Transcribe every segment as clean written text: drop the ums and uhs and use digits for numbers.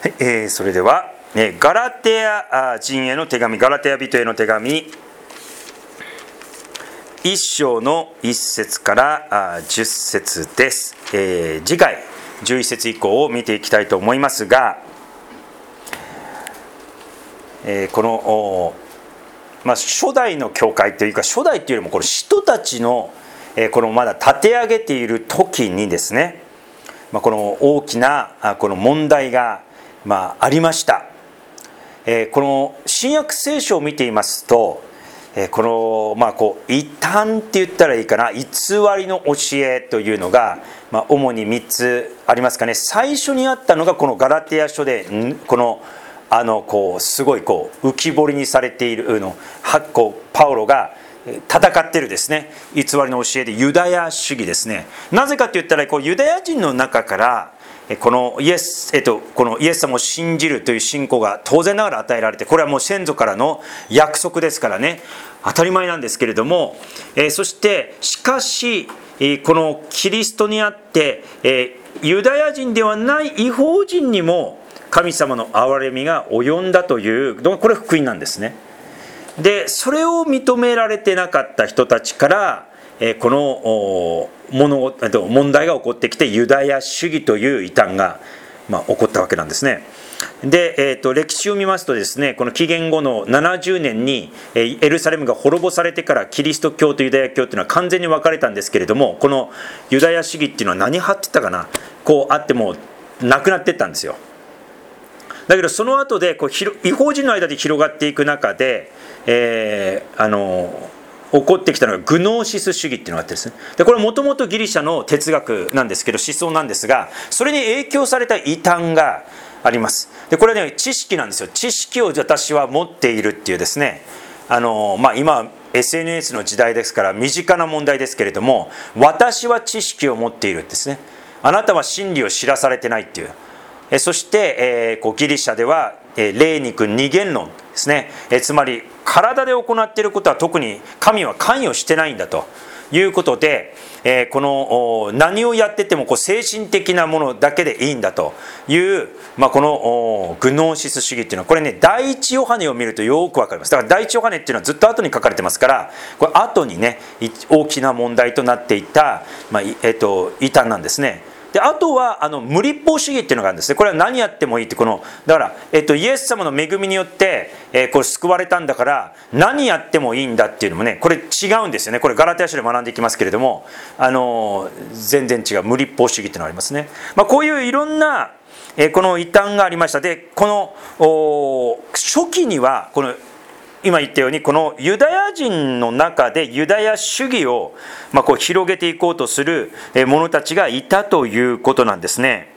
はい、それでは、ガラテヤ人への手紙、ガラテヤ人への手紙1章の1節から10節です。次回11節以降を見ていきたいと思いますが、この、初代の教会というか、初代というよりもこの使徒たちの、このまだ立て上げている時にですね、この大きなこの問題がありました。この新約聖書を見ていますと、この異端って言ったらいいかな、偽りの教えというのが、主に3つありますかね。最初にあったのがこのガラテヤ書で、このすごい浮き彫りにされているのパウロが戦っているですね、偽りの教えでユダヤ主義ですね。なぜかといったら、ユダヤ人の中からこのイエス様を信じるという信仰が当然ながら与えられて、これはもう先祖からの約束ですからね、当たり前なんですけれども、そしてしかしこのキリストにあってユダヤ人ではない異邦人にも神様の憐れみが及んだという、これ福音なんですね。でそれを認められてなかった人たちからこの問題が起こってきて、ユダヤ主義という異端が起こったわけなんですね。で、歴史を見ますとですね、この紀元後の70年にエルサレムが滅ぼされてから、キリスト教とユダヤ教というのは完全に分かれたんですけれども、このユダヤ主義っていうのは何派って言ったかな、あってもなくなっていったんですよ。だけどその後で異邦人の間で広がっていく中で、起こってきたのがグノーシス主義っていうのがあってですね、でこれはもともとギリシャの哲学なんですけど、思想なんですが、それに影響された異端があります。でこれはね、知識なんですよ。知識を私は持っているっていうですね、今 SNS の時代ですから身近な問題ですけれども、私は知識を持っているですね、あなたは真理を知らされてないっていう。そして、ギリシャでは霊肉二元論ですね、つまり体で行っていることは特に神は関与してないんだということで、この何をやってても精神的なものだけでいいんだという、このグノーシス主義っていうのは、これね、第一ヨハネを見るとよくわかります。だから第一ヨハネっていうのはずっと後に書かれてますから、これ後にね大きな問題となっていた、異端なんですね。であとは無立法主義っていうのがあるんですね。これは何やってもいいって、だから、イエス様の恵みによって、これ救われたんだから何やってもいいんだっていうのもね、これ違うんですよね。これガラテヤ書で学んでいきますけれども、全然違う無立法主義っていうのがありますね。こういういろんなこの異端がありました。でこの初期にはこの今言ったように、このユダヤ人の中でユダヤ主義を広げていこうとする者たちがいたということなんですね。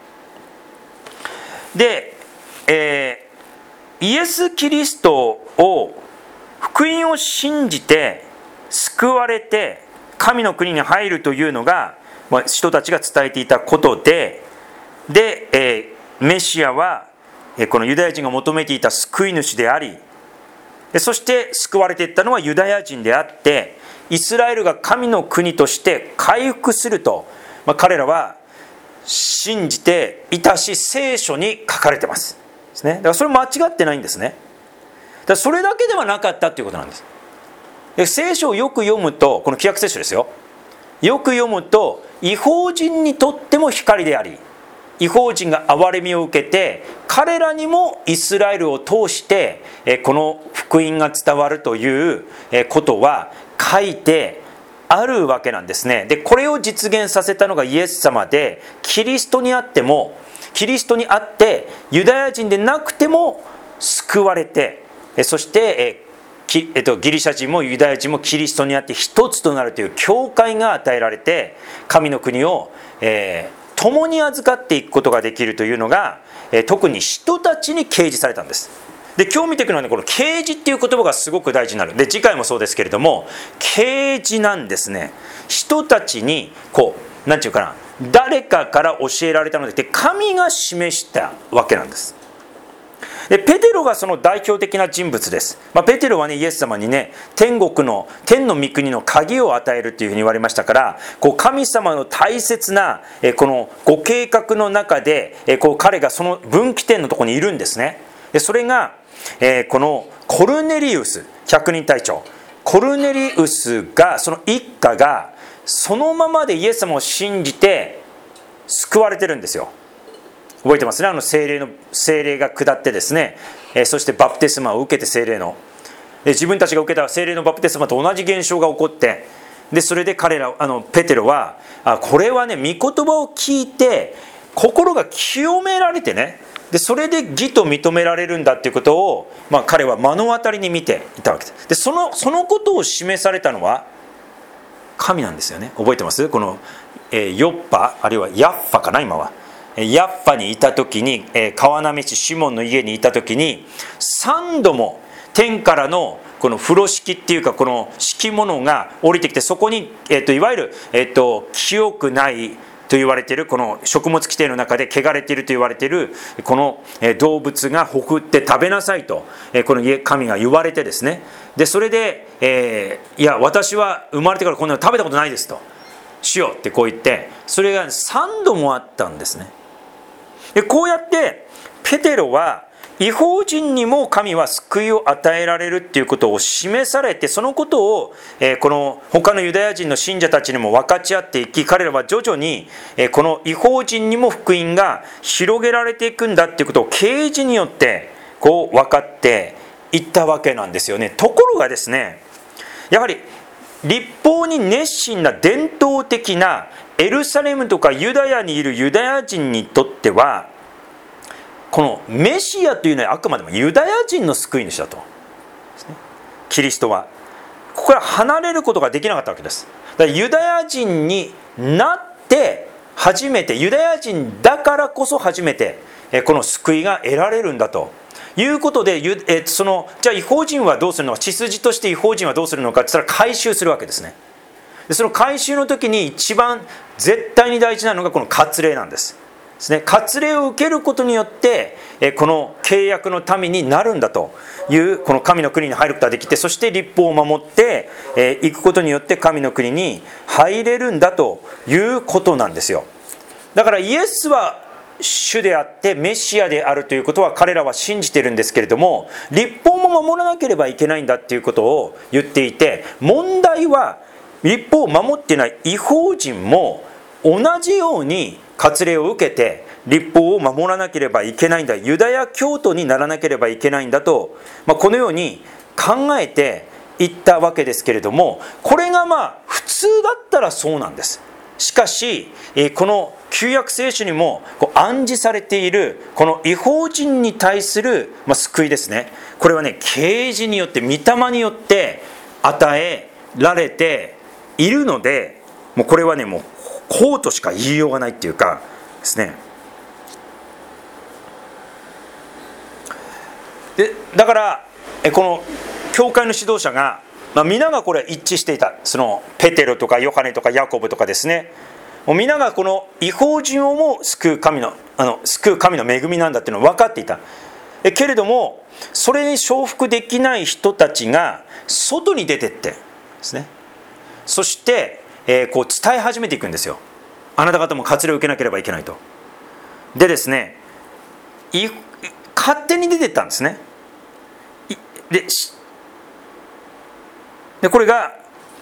で、イエス・キリストを福音を信じて救われて神の国に入るというのが人たちが伝えていたことで、メシアはこのユダヤ人が求めていた救い主であり、そして救われていったのはユダヤ人であって、イスラエルが神の国として回復すると、彼らは信じていたし、聖書に書かれてますですね。だからそれ間違ってないんですね。だからそれだけではなかったということなんです。で聖書をよく読むと、この旧約聖書ですよ、よく読むと異邦人にとっても光であり、異邦人が憐れみを受けて彼らにもイスラエルを通してこの福音が伝わるということは書いてあるわけなんですね。でこれを実現させたのがイエス様で、キリストにあってユダヤ人でなくても救われて、そしてギリシャ人もユダヤ人もキリストにあって一つとなるという教会が与えられて、神の国を共に預かっていくことができるというのが、特に人たちに掲示されたんです。で今日見ていくのはね、この掲示っていう言葉がすごく大事になる。で次回もそうですけれども、掲示なんですね。人たちになんていうかな、誰かから教えられたので、神が示したわけなんです。 でペテロがその代表的な人物です。ペテロはね、イエス様にね、天の御国の鍵を与えるというふうに言われましたから、神様の大切なこのご計画の中で彼がその分岐点のところにいるんですね。でそれがこのコルネリウス、百人隊長コルネリウスが、その一家がそのままでイエス様を信じて救われてるんですよ。覚えてますね。聖霊が下ってですね、そしてバプテスマを受けて、聖霊の自分たちが受けた聖霊のバプテスマと同じ現象が起こって、でそれでペテロはこれはね、御言葉を聞いて心が清められてね、でそれで義と認められるんだっていうことを、彼は目の当たりに見ていたわけです。でそのことを示されたのは神なんですよね。覚えてます？このヨッパ、あるいはヤッファかな、今はヤッファにいた時に、川波師シモンの家にいた時に3度も天からのこの風呂敷っていうか、この敷物が降りてきて、そこに、いわゆる、清くないと言われている、この食物規定の中で汚れていると言われているこの動物がほふって食べなさいと、この神が言われてですね、でそれで、いや私は生まれてからこんなの食べたことないですと、しようってこう言って、それが3度もあったんですね。でこうやってペテロは異邦人にも神は救いを与えられるっていうことを示されて、そのことをこの他のユダヤ人の信者たちにも分かち合っていき、彼らは徐々にこの異邦人にも福音が広げられていくんだっていうことを啓示によって分かっていったわけなんですよね。ところがですね、やはり律法に熱心な伝統的なエルサレムとかユダヤにいるユダヤ人にとっては、このメシアというのはあくまでもユダヤ人の救い主だと、キリストはここから離れることができなかったわけです。だからユダヤ人になって初めて、ユダヤ人だからこそ初めてこの救いが得られるんだということで、じゃあ異邦人はどうするのか、血筋として異邦人はどうするのかって言ったら回収するわけですね。でその回収の時に一番絶対に大事なのがこの割礼なんです。割礼を受けることによってこの契約の民になるんだという、この神の国に入ることができて、そして律法を守っていくことによって神の国に入れるんだということなんですよ。だからイエスは主であってメシアであるということは彼らは信じているんですけれども、律法も守らなければいけないんだということを言っていて、問題は律法を守っていない異邦人も同じように割礼を受けて律法を守らなければいけないんだ、ユダヤ教徒にならなければいけないんだと、このように考えていったわけですけれども、これが普通だったらそうなんです。しかしこの旧約聖書にも暗示されているこの異邦人に対する救いですね、これはね、啓示によって御霊によって与えられているので、もうこれはね、もうこうとしか言いようがないっていうかですね。でだからこの教会の指導者が、皆がこれ一致していた、そのペテロとかヨハネとかヤコブとかですね、もう皆がこの異邦人をも救う神の恵みなんだっていうのを分かっていた。けれどもそれに承服できない人たちが外に出てってですね、そして伝え始めていくんですよ。あなた方も割礼を受けなければいけないと。でですね、勝手に出ていったんですね。でこれが、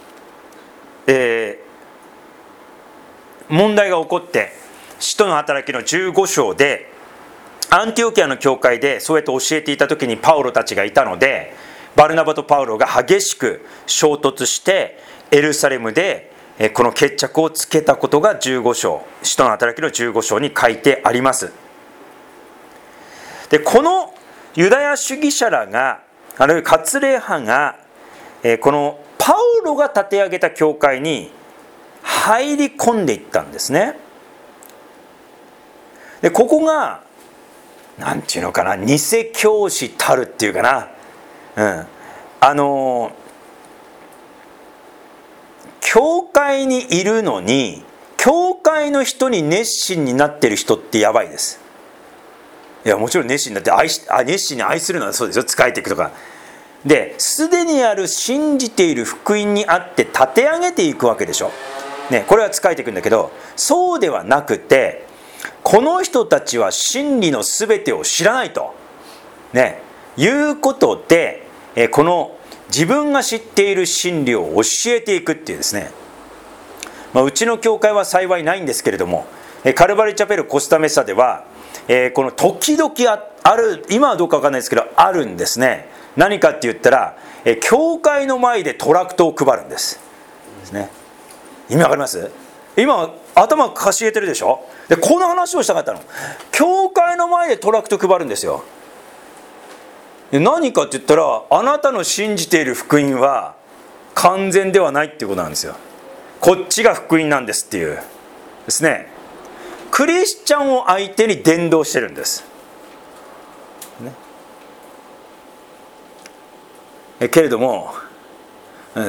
問題が起こって、使徒の働きの15章でアンティオキアの教会でそうやって教えていた時にパウロたちがいたので、バルナバとパウロが激しく衝突してエルサレムでこの決着をつけたことが15章、使徒の働きの15章に書いてあります。でこのユダヤ主義者らが、あるいは割礼派がこのパウロが立て上げた教会に入り込んでいったんですね。でここがなんていうのかな、偽教師たるっていうかな、教会にいるのに教会の人に熱心になってる人ってやばいです。 いやもちろん熱心になって熱心に愛するのはそうですよ、仕えていくとかで、すでにある信じている福音にあって立て上げていくわけでしょ、ね、これは仕えていくんだけど、そうではなくて、この人たちは真理のすべてを知らないと、ね、いうことで、この自分が知っている真理を教えていくっていうですね、うちの教会は幸いないんですけれども、カルバリーチャペルコスタメッサでは、この時々ある、今はどうか分かんないですけどあるんですね。何かって言ったら、教会の前でトラクトを配るんですね。意味わかります？今頭かしげてるでしょ。でこの話をしたかったの。教会の前でトラクト配るんですよ。で何かって言ったら、あなたの信じている福音は完全ではないっていうことなんですよ。こっちが福音なんですっていうですね。クリスチャンを相手に伝道してるんです、ね、けれどもだ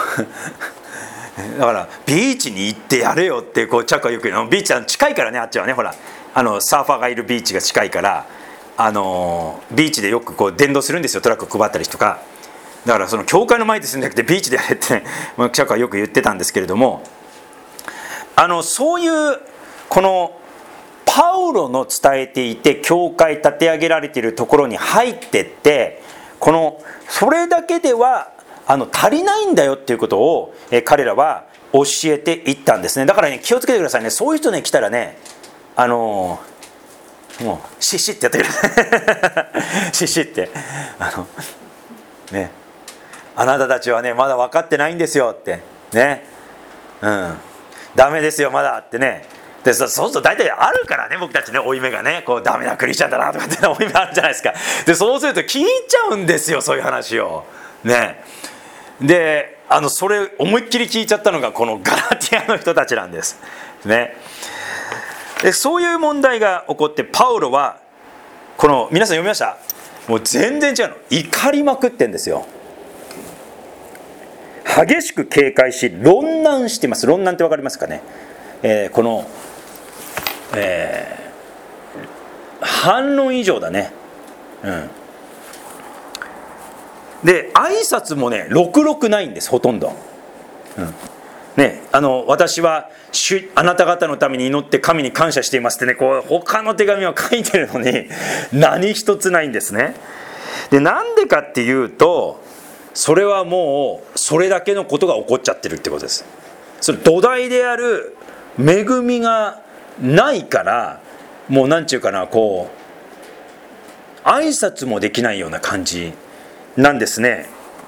からビーチに行ってやれよってこうチャックはよく言うの。ビーチは近いからね、あっちはね、ほらサーファーがいるビーチが近いから、ビーチでよくこう伝道するんですよ、トラック配ったりとか。だからその教会の前ですんじゃなくてビーチでやれってね、チャックはよく言ってたんですけれども、そういうこのパウロの伝えていて教会立て上げられているところに入ってって、それだけでは足りないんだよっていうことを、彼らは教えていったんですね。だからね、気をつけてくださいね。そういう人ね来たらね、もうシッシッってやってくださいシッシッってね、あなたたちはねまだ分かってないんですよってね、ダメですよまだってね。でそうすると大体あるからね、僕たちね、負い目がね、こうダメなクリスチャンだなとかって負い目あるじゃないですか。でそうすると聞いちゃうんですよ、そういう話をね。でそれ思いっきり聞いちゃったのがこのガラティアの人たちなんですね。でそういう問題が起こって、パウロはこの皆さん読みました？もう全然違うの。怒りまくってんですよ。激しく警戒し論難しています。論難って分かりますかね。この、反論以上だね。で挨拶もねろくろくないんです、ほとんど。ね、私はあなた方のために祈って神に感謝していますってね、こう他の手紙は書いてるのに何一つないんですね。でなんでかっていうと、それはもうそれだけのことが起こっちゃってるってことです。それ土台である恵みがないから、もうなんちゅうかな、こう挨拶もできないような感じなんですね。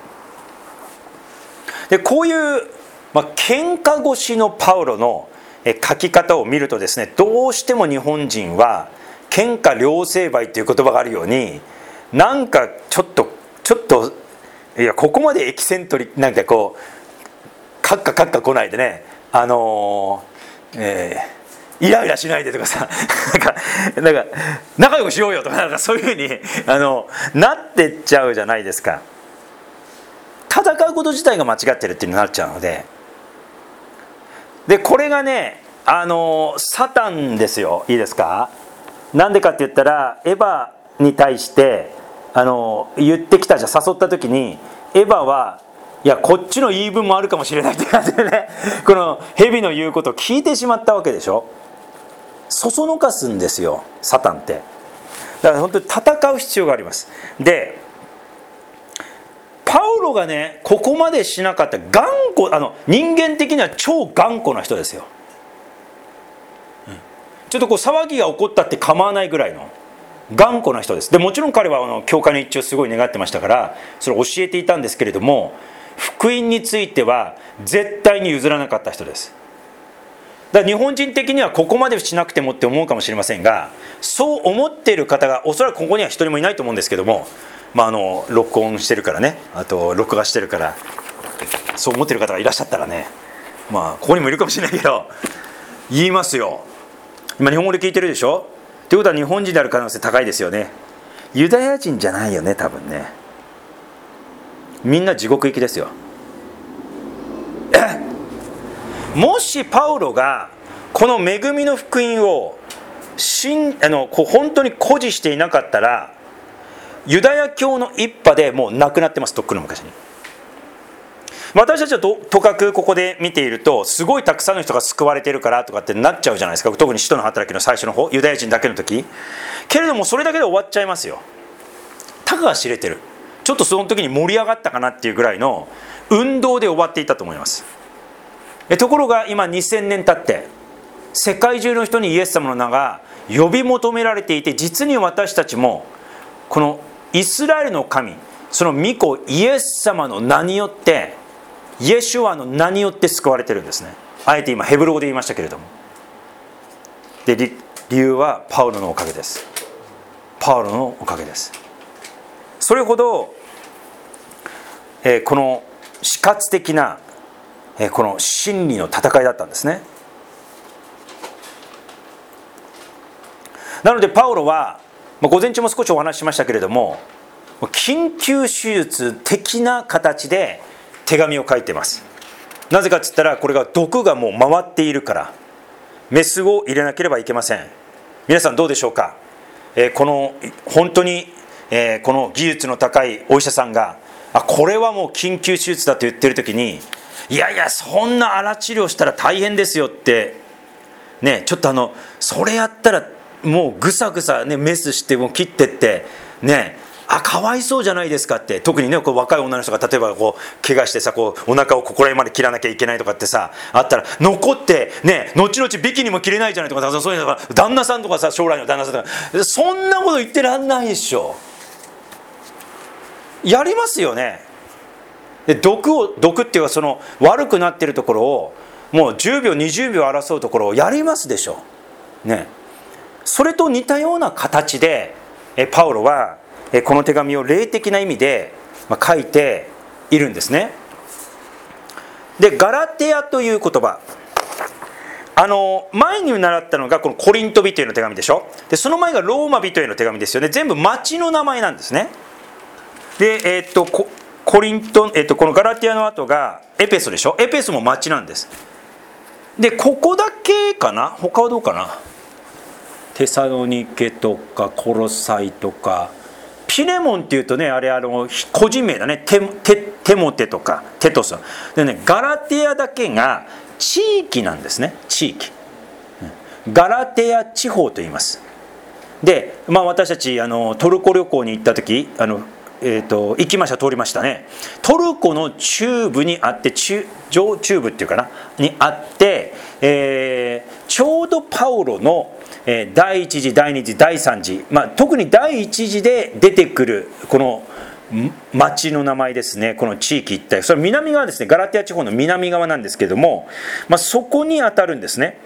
でこういう、喧嘩腰のパウロの書き方を見るとですね、どうしても日本人は喧嘩両成敗という言葉があるように、なんかちょっといやここまでエキセントリックなんかこうカッカ来ないでね、イライラしないでとかさなんか仲良くしようよとか、なんかそういうふうになってっちゃうじゃないですか。戦うこと自体が間違ってるっていうのになっちゃうので、これがねサタンですよ。いいですか。なんでかって言ったら、エヴァに対して言ってきたじゃん、誘った時にエヴァはいやこっちの言い分もあるかもしれないって感じでね、この蛇の言うことを聞いてしまったわけでしょ。そそのかすんですよ、サタンって。だから本当に戦う必要があります。でパウロがねここまでしなかった頑固、人間的には超頑固な人ですよ。ちょっとこう騒ぎが起こったって構わないぐらいの頑固な人です。でもちろん彼は教会の一致をすごい願ってましたから、それを教えていたんですけれども、福音については絶対に譲らなかった人です。だから日本人的にはここまでしなくてもって思うかもしれませんが、そう思っている方がおそらくここには一人もいないと思うんですけども、録音してるからね、あと録画してるから、そう思ってる方がいらっしゃったらね、ここにもいるかもしれないけど言いますよ。今日本語で聞いてるでしょ。ということは日本人である可能性高いですよね。ユダヤ人じゃないよね、多分ね。みんな地獄行きですよ。もしパウロがこの恵みの福音を本当に誇示していなかったらユダヤ教の一派でもうなくなってます。とっくの昔に。私たちはとかくここで見ているとすごいたくさんの人が救われているからとかってなっちゃうじゃないですか。特に使徒の働きの最初の方、ユダヤ人だけの時。けれどもそれだけで終わっちゃいますよ。たかが知れてる。ちょっとその時に盛り上がったかなっていうぐらいの運動で終わっていたと思います。ところが今2000年経って世界中の人にイエス様の名が呼び求められていて、実に私たちもこのイスラエルの神、その御子イエス様の名によって、イエシュアの名によって救われてるんですね。あえて今ヘブル語で言いましたけれども。で、理由はパウロのおかげです。パウロのおかげです。それほど、この死活的な、この真理の戦いだったんですね。なのでパウロは午前中も少しお話ししましたけれども、緊急手術的な形で手紙を書いています。なぜかって言ったら、これが毒がもう回っているからメスを入れなければいけません。皆さんどうでしょうか。この本当に、この技術の高いお医者さんがこれはもう緊急手術だと言ってる時に、いやいやそんな荒治療したら大変ですよってね、ちょっとそれやったらもうぐさぐさねメスしてもう切ってってね、かわいそうじゃないですかって。特にねこう若い女の人が例えばこう怪我してさ、こうお腹をここら辺まで切らなきゃいけないとかってさあったら、残ってね後々ビキにも切れないじゃないとかさ、そういうのが旦那さんとかさ、将来の旦那さんとかそんなこと言ってらんないでしょ。やりますよね。で毒っていうか、その悪くなってるところをもう10秒20秒争うところをやりますでしょね。それと似たような形でパウロはこの手紙を霊的な意味で書いているんですね。でガラテヤという言葉、前に習ったのがこのコリント人への手紙でしょ。でその前がローマ人への手紙ですよね。全部町の名前なんですね。でコリント、このガラテヤの後がエペソでしょ。エペソも町なんです。でここだけかな、他はどうかな。テサロニケとかコロサイとか、ピレモンっていうとね、あれ個人名だね。テモテとかテトスでね、ガラテヤだけが地域なんですね。地域、ガラテヤ地方と言います。で、私たちトルコ旅行に行った時行きました、通りましたね。トルコの中部にあって、上中部っていうかなにあって、ちょうどパウロの第一次第二次第三次、特に第一次で出てくるこの町の名前ですね。この地域一帯、それは南側ですね。ガラテヤ地方の南側なんですけども、そこに当たるんですね。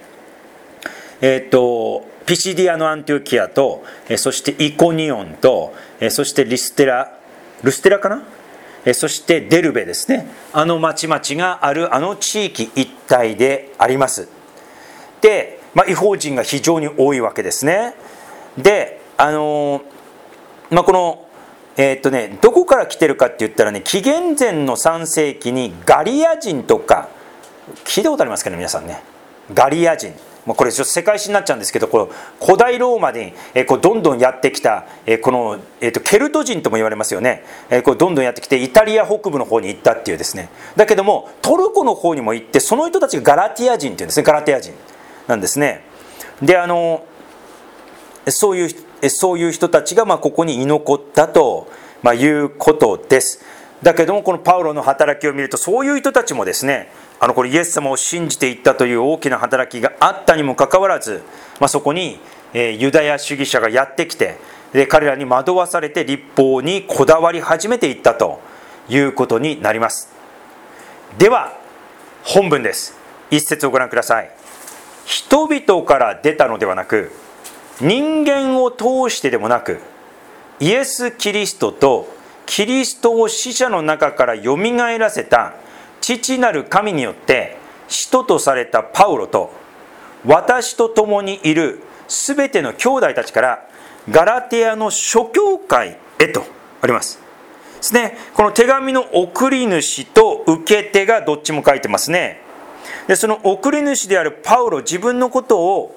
ピシディアのアンティオキアと、そしてイコニオンと、そしてルステラかな、そしてデルベですね。町々がある地域一帯であります。で、異邦人が非常に多いわけですね。でこのどこから来てるかって言ったらね、紀元前の3世紀にガリア人とか聞いたことありますかね、皆さんね。ガリア人、これちょっと世界史になっちゃうんですけど、この古代ローマにどんどんやってきたこのケルト人とも言われますよね。これどんどんやってきてイタリア北部の方に行ったっていうですね。だけどもトルコの方にも行って、その人たちがガラティア人っていうんですね。ガラティア人なんですね。でそういう人たちがここに居残ったということです。だけどもこのパウロの働きを見ると、そういう人たちもですね、これイエス様を信じていったという大きな働きがあったにもかかわらず、そこにユダヤ主義者がやってきて、で彼らに惑わされて律法にこだわり始めていったということになります。では本文です。一節をご覧ください。人々から出たのではなく、人間を通してでもなく、イエス・キリストとキリストを死者の中からよみがえらせた父なる神によって使徒とされたパウロと、私と共にいるすべての兄弟たちからガラテヤの諸教会へとありますですね。この手紙の送り主と受け手がどっちも書いてますね。でその送り主であるパウロ、自分のことを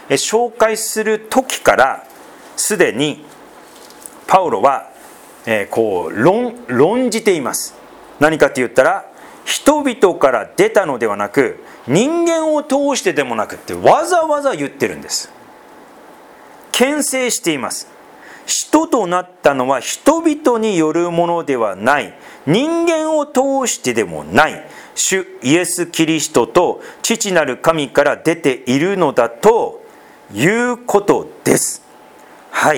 紹介する時からすでにパウロはこう論じています。何かって言ったら、人々から出たのではなく人間を通してでもなくってわざわざ言ってるんです。牽制しています。使徒となったのは人々によるものではない、人間を通してでもない、主イエス・キリストと父なる神から出ているのだということです。はい。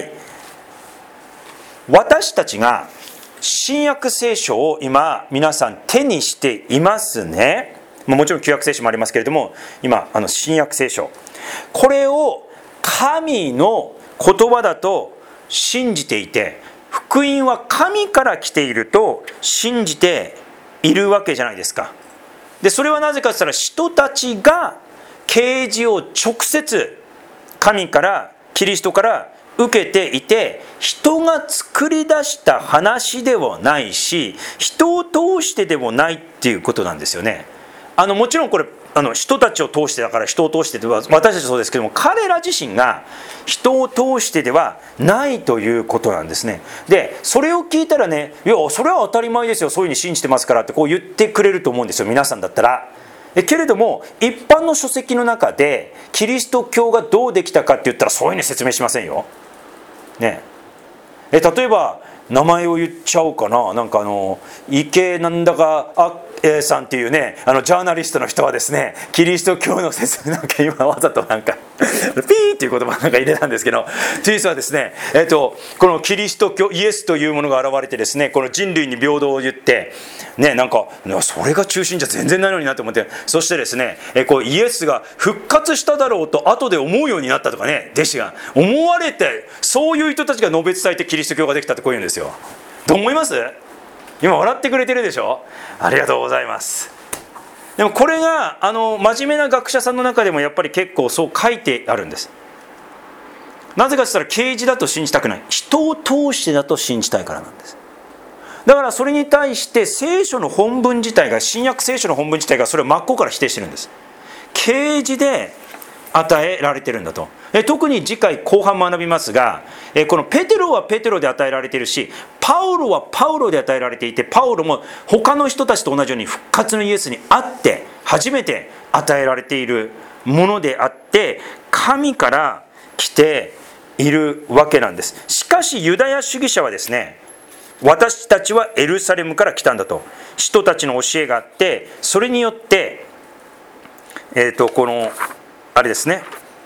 私たちが新約聖書を今皆さん手にしていますね。もちろん旧約聖書もありますけれども、今新約聖書、これを神の言葉だと信じていて、福音は神から来ていると信じているわけじゃないですか。でそれはなぜかと言ったら、人たちが啓示を直接神からキリストから受けていて、人が作り出した話ではないし、人を通してでもないっていうことなんですよね。もちろんこれ人たちを通してだから、人を通してでは、私たちそうですけども、彼ら自身が人を通してではないということなんですね。でそれを聞いたらね、いやそれは当たり前ですよ、そういうふうに信じてますからってこう言ってくれると思うんですよ、皆さんだったら。けれども一般の書籍の中でキリスト教がどうできたかって言ったら、そういうふうに説明しませんよ、ね。例えば名前を言っちゃおうかな。なんか池なんだかさんっていうね、ジャーナリストの人はですね、キリスト教の説明、なんか今わざとなんかピーっていう言葉なんか入れたんですけど、実はですね、このキリスト教、イエスというものが現れてですね、この人類に平等を言ってね、なんかそれが中心じゃ全然ないのになと思って、そしてですね、こうイエスが復活しただろうと後で思うようになったとかね、弟子が思われて、そういう人たちが述べ伝えてキリスト教ができたってこういうんですよ。どう思います？今笑ってくれてるでしょ。ありがとうございます。でもこれが真面目な学者さんの中でもやっぱり結構そう書いてあるんです。なぜかと言ったら、啓示だと信じたくない、人を通してだと信じたいからなんです。だからそれに対して聖書の本文自体が、新約聖書の本文自体がそれを真っ向から否定してるんです。啓示で与えられてるんだと。特に次回後半学びますが、このペテロはペテロで与えられているし、パウロはパウロで与えられていて、パウロも他の人たちと同じように復活のイエスにあって初めて与えられているものであって、神から来ているわけなんです。しかしユダヤ主義者はですね、私たちはエルサレムから来たんだと、人たちの教えがあって、それによってこのあれですね、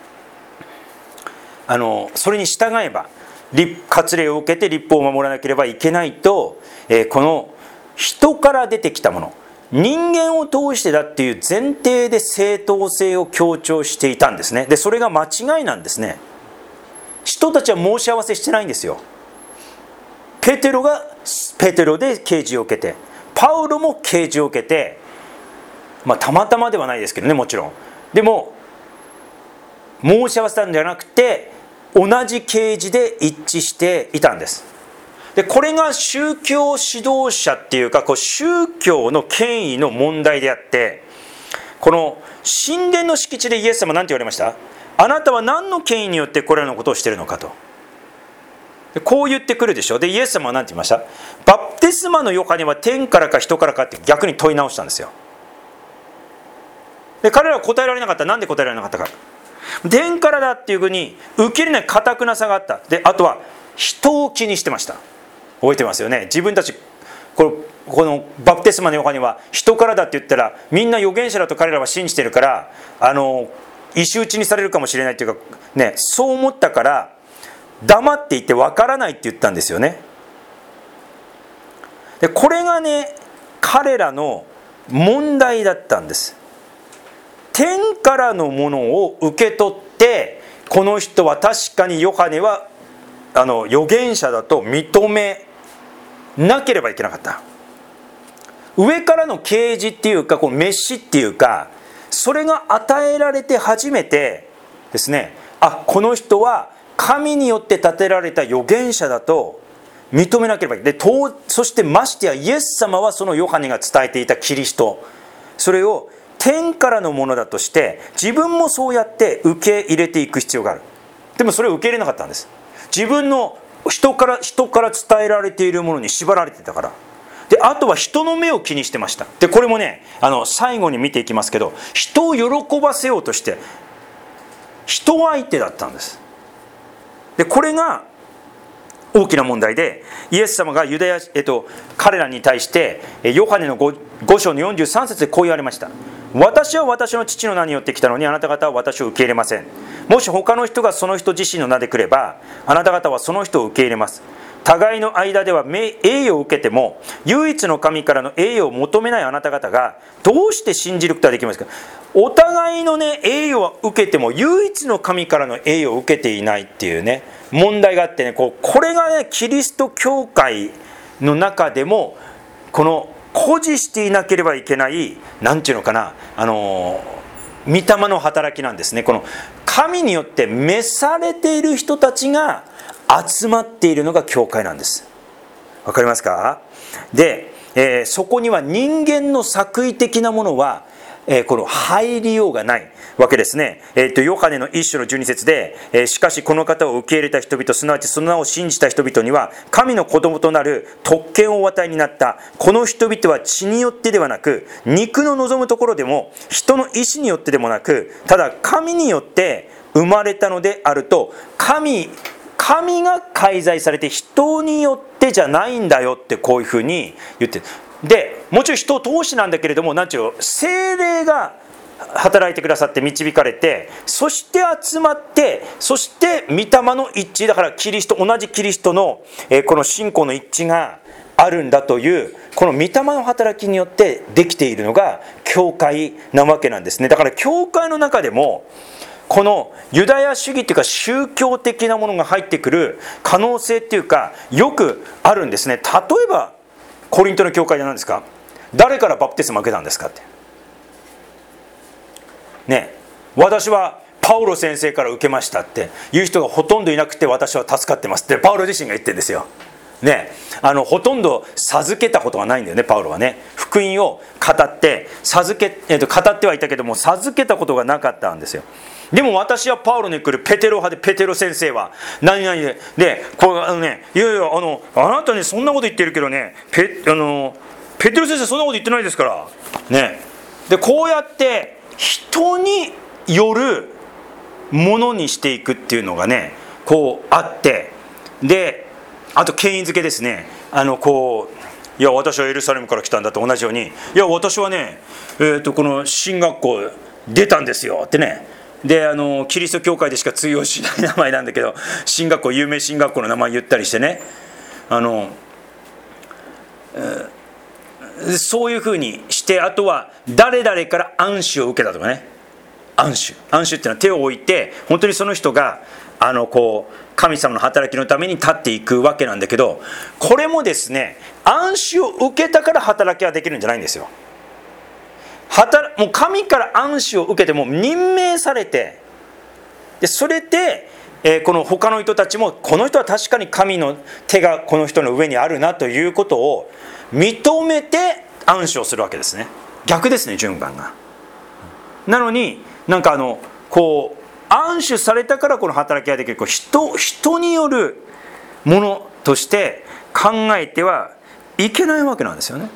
それに従えば割礼を受けて律法を守らなければいけないと、この人から出てきたもの、人間を通してだっていう前提で正当性を強調していたんですね。でそれが間違いなんですね。人たちは申し合わせしてないんですよ。ペテロがペテロで啓示を受けて、パウロも啓示を受けて、たまたまではないですけどね、もちろん。でも申し合わせたんじゃなくて、同じ啓示で一致していたんです。でこれが宗教指導者っていうか、宗教の権威の問題であって、この神殿の敷地でイエス様は何て言われました？あなたは何の権威によってこれらのことをしているのかと、こう言ってくるでしょ。でイエス様は何て言いました？バプテスマのヨハネは天からか人からかって逆に問い直したんですよ。で彼らは答えられなかった。なんで答えられなかったか。天からだっていうふうに受け入れない堅くなさがあった。であとは人を気にしてました。覚えてますよね。自分たちこのバプテスマのヨハネは人からだって言ったら、みんな預言者だと彼らは信じてるから、石打ちにされるかもしれないっていうかね、そう思ったから黙っていてわからないって言ったんですよね。でこれがね、彼らの問題だったんです。天からのものを受け取って、この人は確かにヨハネは預言者だと認めなければいけなかった。上からの啓示っていうか、この召しっていうか、それが与えられて初めてですね、この人は神によって立てられた預言者だと認めなければいけない。でそしてましてやイエス様はそのヨハネが伝えていたキリスト、それを天からのものだとして自分もそうやって受け入れていく必要がある。でもそれを受け入れなかったんです。自分の人から伝えられているものに縛られてたから。であとは人の目を気にしてました。でこれもね最後に見ていきますけど、人を喜ばせようとして人相手だったんです。でこれが大きな問題で、イエス様が彼らに対してヨハネの 5章の43節でこう言われました。私は私の父の名によって来たのに、あなた方は私を受け入れません。もし他の人がその人自身の名で来れば、あなた方はその人を受け入れます。互いの間では栄誉を受けても、唯一の神からの栄誉を求めないあなた方がどうして信じることができますか。お互いのね栄誉を受けても唯一の神からの栄誉を受けていないっていうね問題があってね、これがねキリスト教会の中でもこの誇示していなければいけないなんていうのかな、御霊の働きなんですね。この神によって召されている人たちが集まっているのが教会なんです。わかりますか。で、そこには人間の作為的なものはこの入りようがないわけですね。ヨハネの1章の12節で、しかしこの方を受け入れた人々、すなわちその名を信じた人々には神の子供となる特権をお与えになった。この人々は血によってではなく、肉の望むところでも人の意志によってでもなく、ただ神によって生まれたのであると。神が介在されて人によってじゃないんだよってこういうふうに言ってる。でもちろん人を通してなんだけれども、なんていう聖霊が働いてくださって導かれて、そして集まって、そして御霊の一致だから、同じキリストのこの信仰の一致があるんだというこの御霊の働きによってできているのが教会なわけなんですね。だから教会の中でもこのユダヤ主義っていうか宗教的なものが入ってくる可能性っていうかよくあるんですね。例えばコリントの教会で何ですか。誰からバプテスマ受けたんですかってね。私はパウロ先生から受けましたっていう人がほとんどいなくて、私は助かってますってパウロ自身が言ってるんですよね。ほとんど授けたことがないんだよね、パウロはね。福音を語って語ってはいたけども授けたことがなかったんですよ。でも私はパウロに来るペテロ派で、ペテロ先生は何々でこれいやいやあなたねそんなこと言ってるけどね、ペテロ先生そんなこと言ってないですからね。でこうやって人によるものにしていくっていうのがねこうあって、であと権威づけですね。いや私はエルサレムから来たんだと同じように、いや私はねこの神学校出たんですよってね。でキリスト教会でしか通用しない名前なんだけど、有名神学校の名前言ったりしてね、そういうふうにして、あとは誰々から暗示を受けたとかね。暗示っていうのは手を置いて本当にその人が神様の働きのために立っていくわけなんだけど、これもですね暗示を受けたから働きができるんじゃないんですよ。もう神から暗示を受けても任命されて、でそれで、この他の人たちもこの人は確かに神の手がこの人の上にあるなということを認めて暗示をするわけですね。逆ですね、順番が。なのに暗示されたからこの働きができる、人によるものとして考えてはいけないわけなんですよね。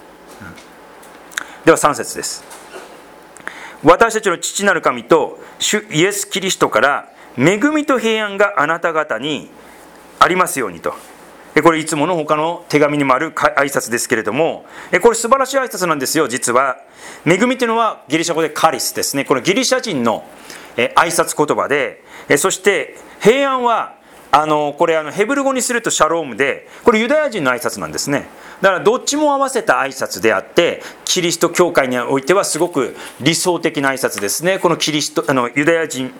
では3節です。私たちの父なる神と主イエス・キリストから恵みと平安があなた方にありますようにと。これいつもの他の手紙にもある挨拶ですけれども、これ素晴らしい挨拶なんですよ。実は恵みというのはギリシャ語でカリスですね。このギリシャ人の挨拶言葉で、そして平安はこれヘブル語にするとシャロームで、これユダヤ人の挨拶なんですね。だからどっちも合わせた挨拶であって、キリスト教会においてはすごく理想的な挨拶ですね。このユダヤ人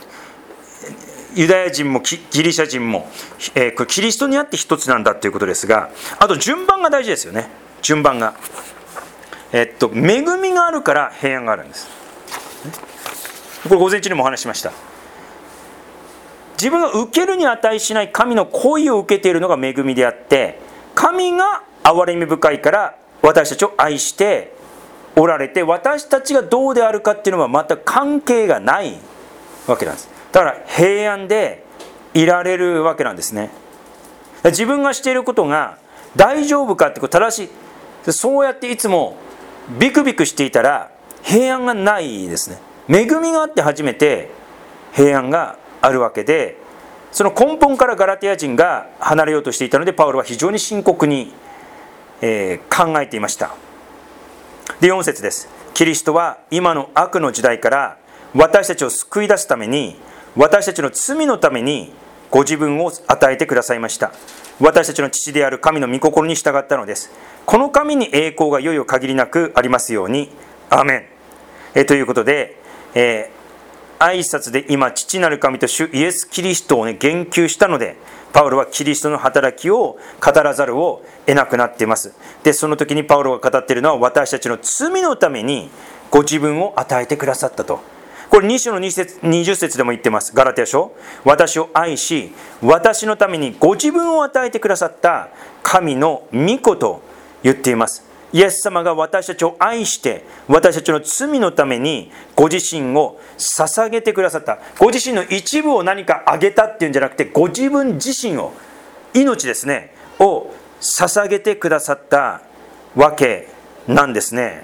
もギリシャ人も、これキリストにあって一つなんだということですが、あと順番が大事ですよね。順番が恵みがあるから平安があるんです。これ午前中にもお話ししました。自分が受けるに値しない神の恋を受けているのが恵みであって、神が憐れみ深いから私たちを愛しておられて、私たちがどうであるかっていうのは全く関係がないわけなんです。だから平安でいられるわけなんですね。自分がしていることが大丈夫かってこと正しい、そうやっていつもビクビクしていたら平安がないですね。恵みがあって初めて平安があるわけで、その根本からガラテヤ人が離れようとしていたので、パウロは非常に深刻に、考えていました。で、4節です。キリストは今の悪の時代から私たちを救い出すために、私たちの罪のためにご自分を与えてくださいました。私たちの父である神の御心に従ったのです。この神に栄光がいよいよ限りなくありますように。アーメン。ということで、挨拶で今父なる神と主イエス・キリストを、言及したので、パウロはキリストの働きを語らざるを得なくなっています。で、その時にパウロが語っているのは、私たちの罪のためにご自分を与えてくださったと。これ2章の20節でも言ってます。ガラテヤ書、私を愛し私のためにご自分を与えてくださった神の御子と言っています。イエス様が私たちを愛して私たちの罪のためにご自身を捧げてくださった。ご自身の一部を何かあげたっていうんじゃなくて、ご自分自身を、命ですね、を捧げてくださったわけなんですね。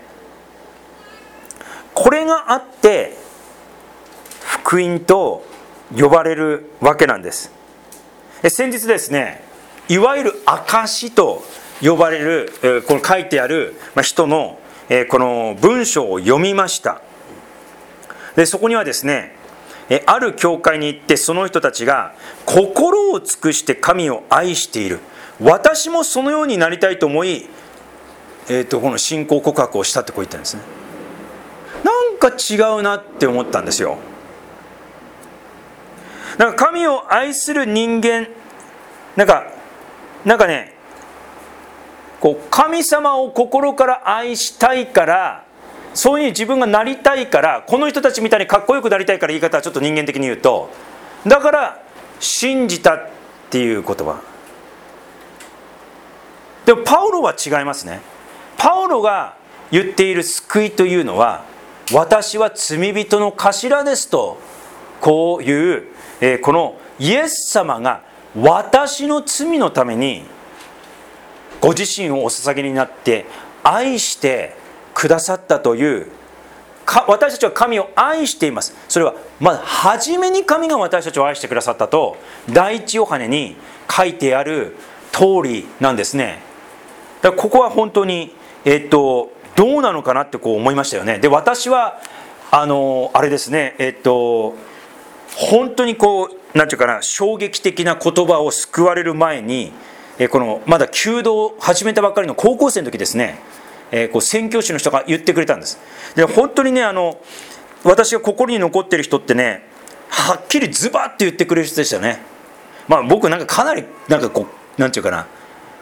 これがあって福音と呼ばれるわけなんです。先日ですね、いわゆる証と呼ばれるこの書いてある人のこの文章を読みました。で、そこにはですね、ある教会に行ってその人たちが心を尽くして神を愛している、私もそのようになりたいと思い、この信仰告白をしたってこう言ったんですね。なんか違うなって思ったんですよ。なんか神を愛する人間、なんかね、こう神様を心から愛したいから、そういうふうに自分がなりたいから、この人たちみたいにかっこよくなりたいから、言い方はちょっと人間的に言うと、だから信じたっていう言葉。でもパウロは違いますね。パウロが言っている救いというのは、私は罪人の頭ですと、こういう、このイエス様が私の罪のためにご自身をお捧げになって愛してくださったという、私たちは神を愛しています。それはまず初めに神が私たちを愛してくださったと第一ヨハネに書いてある通りなんですね。だからここは本当にどうなのかなってこう思いましたよね。で、私はあれですね、本当にこうなんていうかな、衝撃的な言葉を救われる前に、このまだ弓道を始めたばっかりの高校生の時ですね、こう宣教師の人が言ってくれたんです。で、本当にね、私が心に残ってる人ってね、はっきりズバッて言ってくれる人でしたね。まあ僕なんかかなりなんかこうなんていうかな、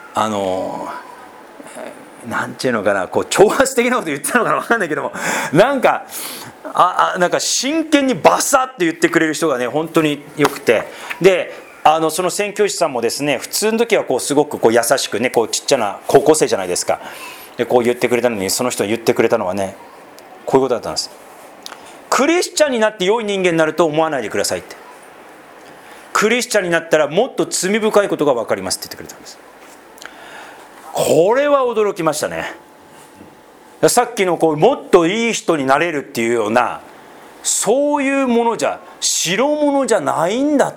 なんていうのかな、こう挑発的なこと言ってたのかな、分かんないけども、なんか真剣にバサッて言ってくれる人がね、本当によくて、でその宣教師さんもですね、普通の時はこうすごくこう優しくね、こうちっちゃな高校生じゃないですか。でこう言ってくれたのに、その人が言ってくれたのはね、こういうことだったんです。クリスチャンになって良い人間になると思わないでくださいって。クリスチャンになったらもっと罪深いことが分かりますって言ってくれたんです。これは驚きましたね。さっきのこうもっといい人になれるっていうような、そういうものじゃ、代物じゃないんだって。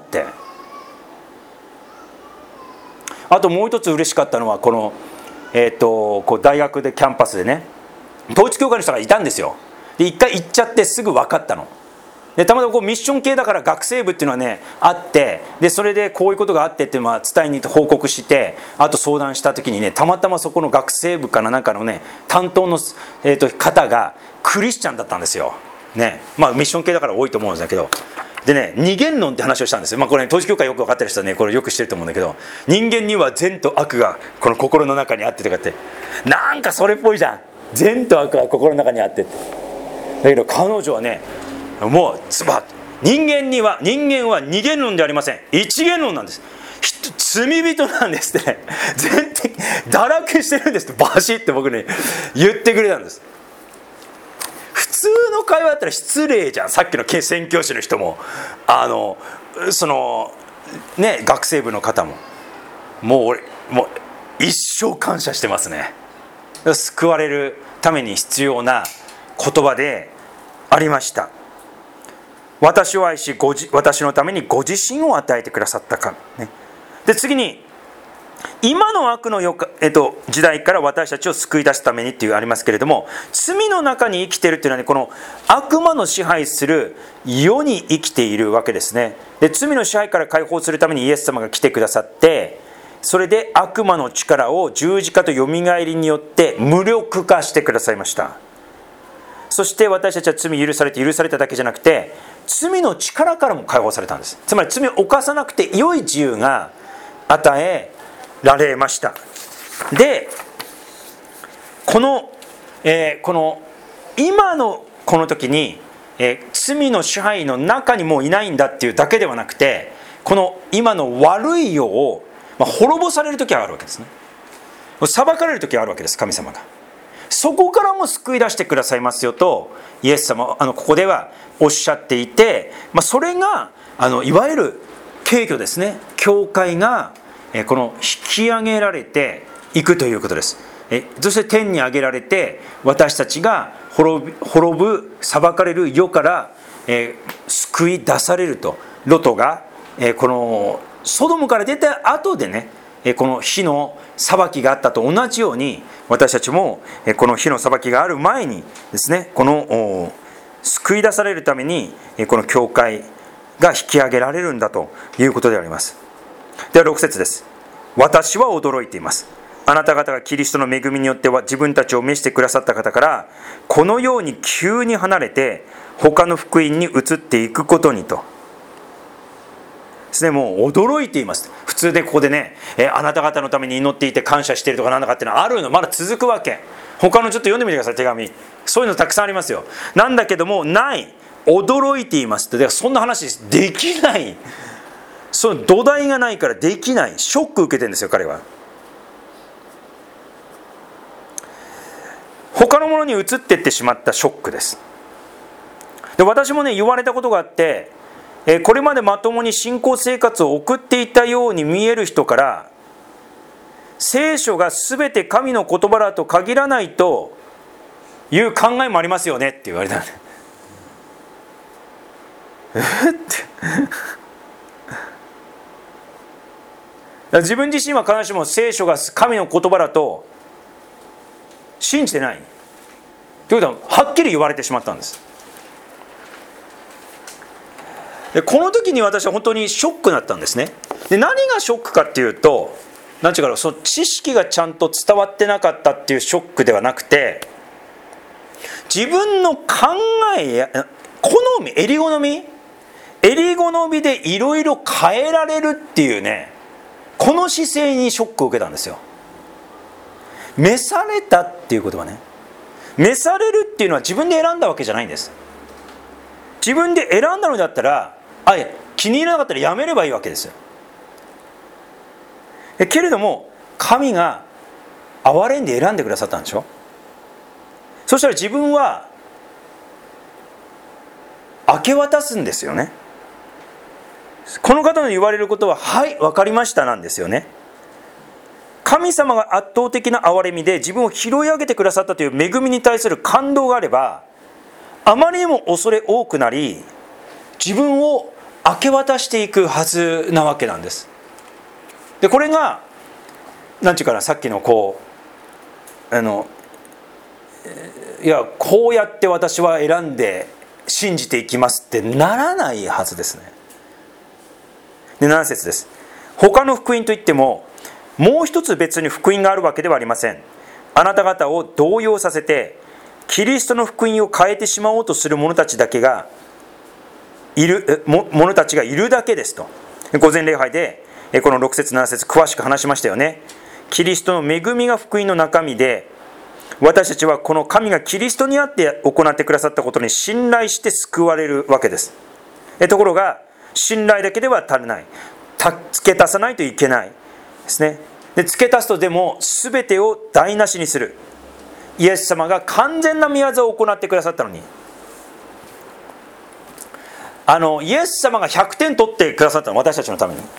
あともう一つ嬉しかったのは、この、こう大学でキャンパスでね、統一教会の人がいたんですよ。で一回行っちゃってすぐ分かったの。でたまたまこうミッション系だから学生部っていうのはねあって、でそれでこういうことがあってっていうのは伝えに行って報告して、あと相談した時にね、たまたまそこの学生部かなんかのね担当の、方がクリスチャンだったんですよ、ね。まあミッション系だから多いと思うんですけど、でね、二元論って話をしたんですよ。まあこれ、ね、統一教会よく分かってる人はねこれよく知ってると思うんだけど、人間には善と悪がこの心の中にあってとかって、なんかそれっぽいじゃん。善と悪が心の中にあってって。だけど彼女はね、もうズバッ、人間は二元論ではありません、一元論なんです。罪人なんですってね、全然堕落してるんですってバシッて僕に言ってくれたんです。 通の会話だったら失礼じゃん。さっきの宣教師の人も学生部の方ももう一生感謝してますね。救われるために必要な言葉でありました。私を愛し私のためにご自身を与えてくださったか、ね、で次に今の悪の時代から私たちを救い出すためにっていうありますけれども、罪の中に生きているっていうのは、ね、この悪魔の支配する世に生きているわけですね。で罪の支配から解放するためにイエス様が来てくださって、それで悪魔の力を十字架とよみがえりによって無力化してくださいました。そして私たちは罪許されただけじゃなくて、罪の力からも解放されたんです。つまり罪を犯さなくて良い自由が与えられました。でこの今のこの時に、罪の支配の中にもういないんだっていうだけではなくて、この今の悪い世を、滅ぼされる時があるわけですね。裁かれる時があるわけです、神様が。そこからも救い出してくださいますよとイエス様ここではおっしゃっていて、それがいわゆる景挙ですね。教会がこの引き上げられていくということです。そして天に上げられて、私たちが滅ぶ裁かれる世から、救い出されると。ロトが、このソドムから出た後でね、この火の裁きがあったと同じように、私たちもこの火の裁きがある前にですね、この救い出されるためにこの教会が引き上げられるんだということであります。では6節です。私は驚いています。あなた方がキリストの恵みによっては自分たちを召してくださった方からこのように急に離れて他の福音に移っていくことにとですね。もう驚いています。普通でここでね、あなた方のために祈っていて感謝しているとかなんだかっていうのはあるの、まだ続くわけ。他のちょっと読んでみてください、手紙。そういうのたくさんありますよ。なんだけどもない、驚いていますって。でそんな話できない、その土台がないからできない。ショック受けてるんですよ、彼は。他のものに移っていってしまったショックです。で私もね、言われたことがあって、これまでまともに信仰生活を送っていたように見える人から、聖書が全て神の言葉だと限らないという考えもありますよねって言われたんでって自分自身は必ずしも聖書が神の言葉だと信じてないということははっきり言われてしまったんです。でこの時に私は本当にショックだったんですね。で何がショックかっていうと、なんていうか、その知識がちゃんと伝わってなかったっていうショックではなくて、自分の考えや好み、襟好みでいろいろ変えられるっていうね、この姿勢にショックを受けたんですよ。召されたっていうことはね、召されるっていうのは自分で選んだわけじゃないんです。自分で選んだのだったら、気に入らなかったらやめればいいわけですよ。けれども神が憐れんで選んでくださったんでしょ。そしたら自分は明け渡すんですよね。この方の言われることは、はい、分かりましたなんですよね。神様が圧倒的な憐れみで自分を拾い上げてくださったという恵みに対する感動があれば、あまりにも恐れ多くなり、自分を明け渡していくはずなわけなんです。でこれがなんていうかな、さっきのこうやって私は選んで信じていきますってならないはずですね。で7節です。他の福音といってももう一つ別に福音があるわけではありません。あなた方を動揺させてキリストの福音を変えてしまおうとする者たちがいるだけですと。御前礼拝でこの6節7節詳しく話しましたよね。キリストの恵みが福音の中身で、私たちはこの神がキリストにあって行ってくださったことに信頼して救われるわけです。ところが信頼だけでは足りない、付け足さないといけないですね。で付け足すとでも全てを台無しにする。イエス様が完全な御業を行ってくださったのに、 イエス様が100点取ってくださったの、私たちのために。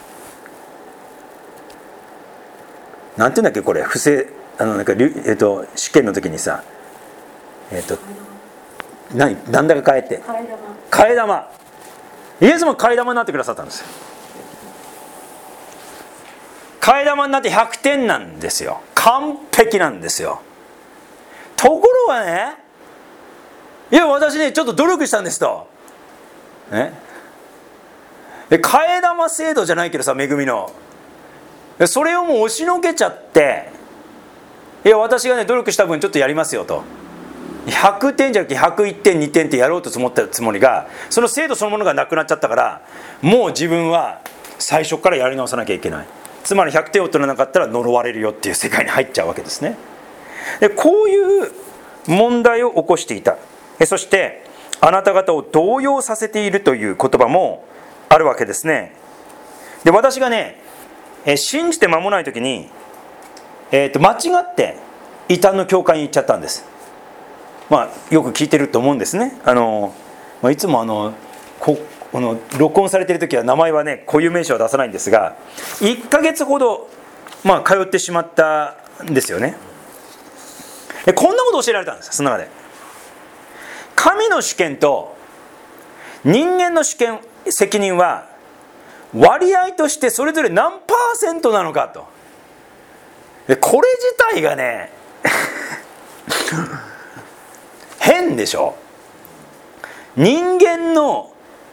なんていうんだっけこれ、不正なんか試験の時にさ、なんだか変えて替え玉、イエスも替え玉になってくださったんですよ。替え玉になって100点なんですよ。完璧なんですよ。ところがね、いや私ねちょっと努力したんですと、替え玉制度じゃないけどさ、恵みのそれをもう押しのけちゃって、いや私がね努力した分ちょっとやりますよと、100点じゃなくて101点2点ってやろうと思ったつもりが、その制度そのものがなくなっちゃったから、もう自分は最初からやり直さなきゃいけない。つまり100点を取らなかったら呪われるよっていう世界に入っちゃうわけですね。でこういう問題を起こしていた。そしてあなた方を動揺させているという言葉もあるわけですね。で私がね信じて間もない時に、間違って異端の教会に行っちゃったんです。よく聞いてると思うんですね。いつも録音されている時は名前はね固有名詞は出さないんですが、1ヶ月ほど、通ってしまったんですよね。こんなこと教えられたんです。その中で神の主権と人間の主権責任は割合としてそれぞれ何%なのかと。でこれ自体がね変でしょ。人間の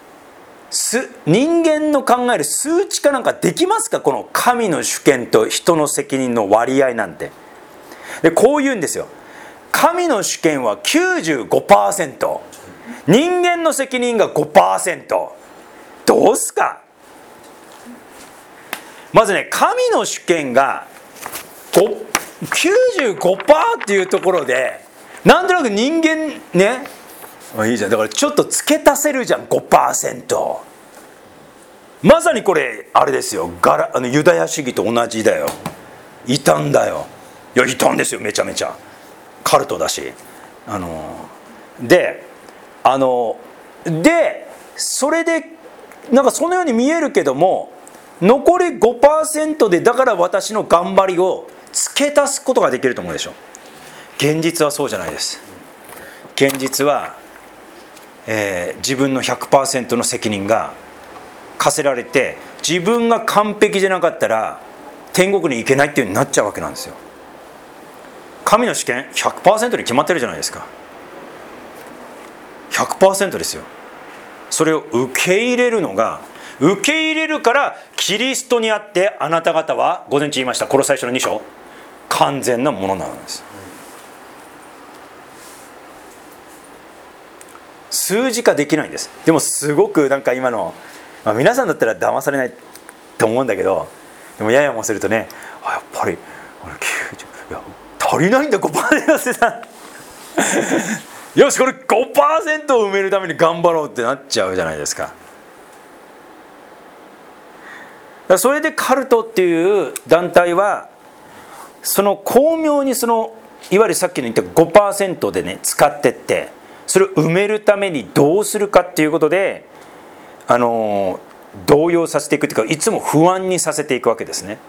考える数値化なんかできますか、この神の主権と人の責任の割合なんて。でこう言うんですよ。神の主権は 95%、 人間の責任が 5%。 どうすか。まずね神の主権が 95% っていうところで、なんとなく人間ね、いいじゃん、だからちょっと付け足せるじゃん 5%。 まさにこれあれですよ、ユダヤ主義と同じだよ。異端だよ。いや異端ですよ、めちゃめちゃカルトだし、でそれでなんかそのように見えるけども、残り 5% でだから私の頑張りを付け足すことができると思うでしょ。現実はそうじゃないです。現実は、自分の 100% の責任が課せられて、自分が完璧じゃなかったら天国に行けないっていうようになっちゃうわけなんですよ。神の主権 100% に決まってるじゃないですか。 100% ですよ。それを受け入れるのが、受け入れるからキリストにあってあなた方は、午前中言いましたコロサイ書の2章、完全なものなんです。数字化できないんです。でもすごくなんか今の、皆さんだったら騙されないと思うんだけど、でもややもするとね、やっぱり俺90、いや足りないんだ 5% ってさよしこれ 5% を埋めるために頑張ろうってなっちゃうじゃないですか。それでカルトっていう団体はその巧妙にいわゆるさっきの言った 5% でね使ってって、それを埋めるためにどうするかっていうことで動揺させていくっていうか、いつも不安にさせていくわけですね。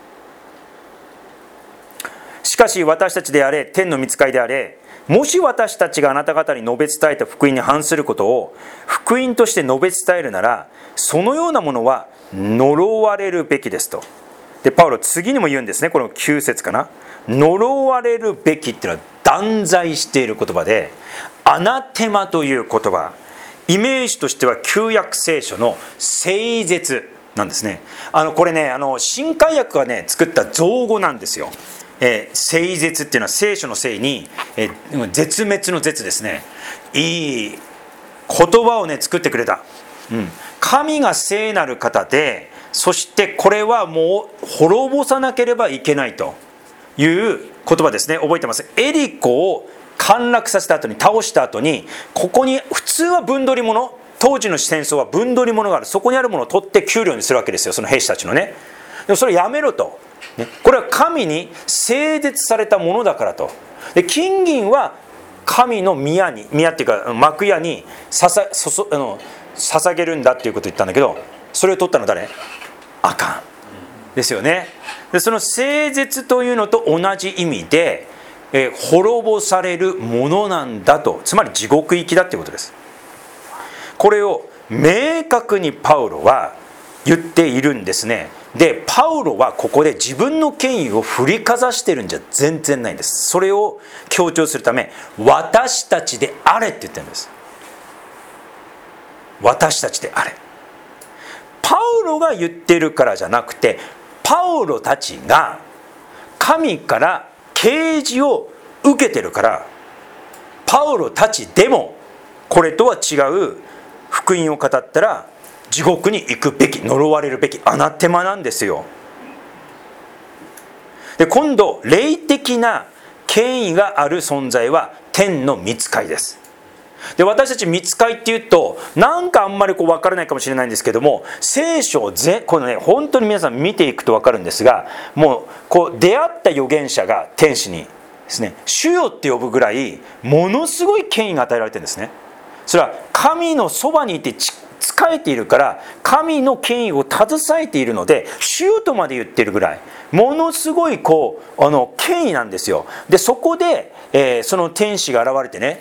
しかし私たちであれ、天の御使いであれ、もし私たちがあなた方に述べ伝えた福音に反することを福音として述べ伝えるなら、そのようなものは呪われるべきですと。でパウロ次にも言うんですね、この9節かな。呪われるべきっていうのは断罪している言葉で、アナテマという言葉、イメージとしては旧約聖書の聖絶なんですね。これね新海訳がね作った造語なんですよ。聖絶っていうのは聖書の聖に、絶滅の絶ですね。いい言葉をね作ってくれた、神が聖なる方で、そしてこれはもう滅ぼさなければいけないという言葉ですね。覚えてます。エリコを陥落させた後に、倒した後に、ここに普通は分取り物、当時の戦争は分取り物がある、そこにあるものを取って給料にするわけですよ、その兵士たちのね。でもそれやめろと、これは神に聖絶されたものだからと。で金銀は神の宮っていうか幕屋に捧げるんだっていうことを言ったんだけど、それを取ったの誰？アカンですよね。でその聖絶というのと同じ意味で、滅ぼされるものなんだと、つまり地獄行きだっていうことです。これを明確にパウロは言っているんですね。でパウロはここで自分の権威を振りかざしてるんじゃ全然ないんです。それを強調するため、私たちであれって言ってるんです。私たちであれ。パウロが言ってるからじゃなくて、パウロたちが神から啓示を受けてるから、パウロたちでもこれとは違う福音を語ったら地獄に行くべき、呪われるべき、アナテマなんですよ。で今度霊的な権威がある存在は天の御使いです。で私たち御使いっていうとなんかあんまり分からないかもしれないんですけども、聖書をこのね本当に皆さん見ていくと分かるんですが、もう出会った預言者が天使にですね、主よって呼ぶぐらいものすごい権威が与えられてるんですね。それは神のそばにいて仕えているから、神の権威を携えているので主よとまで言ってるぐらい、ものすごい権威なんですよ。でそこで、その天使が現れてね、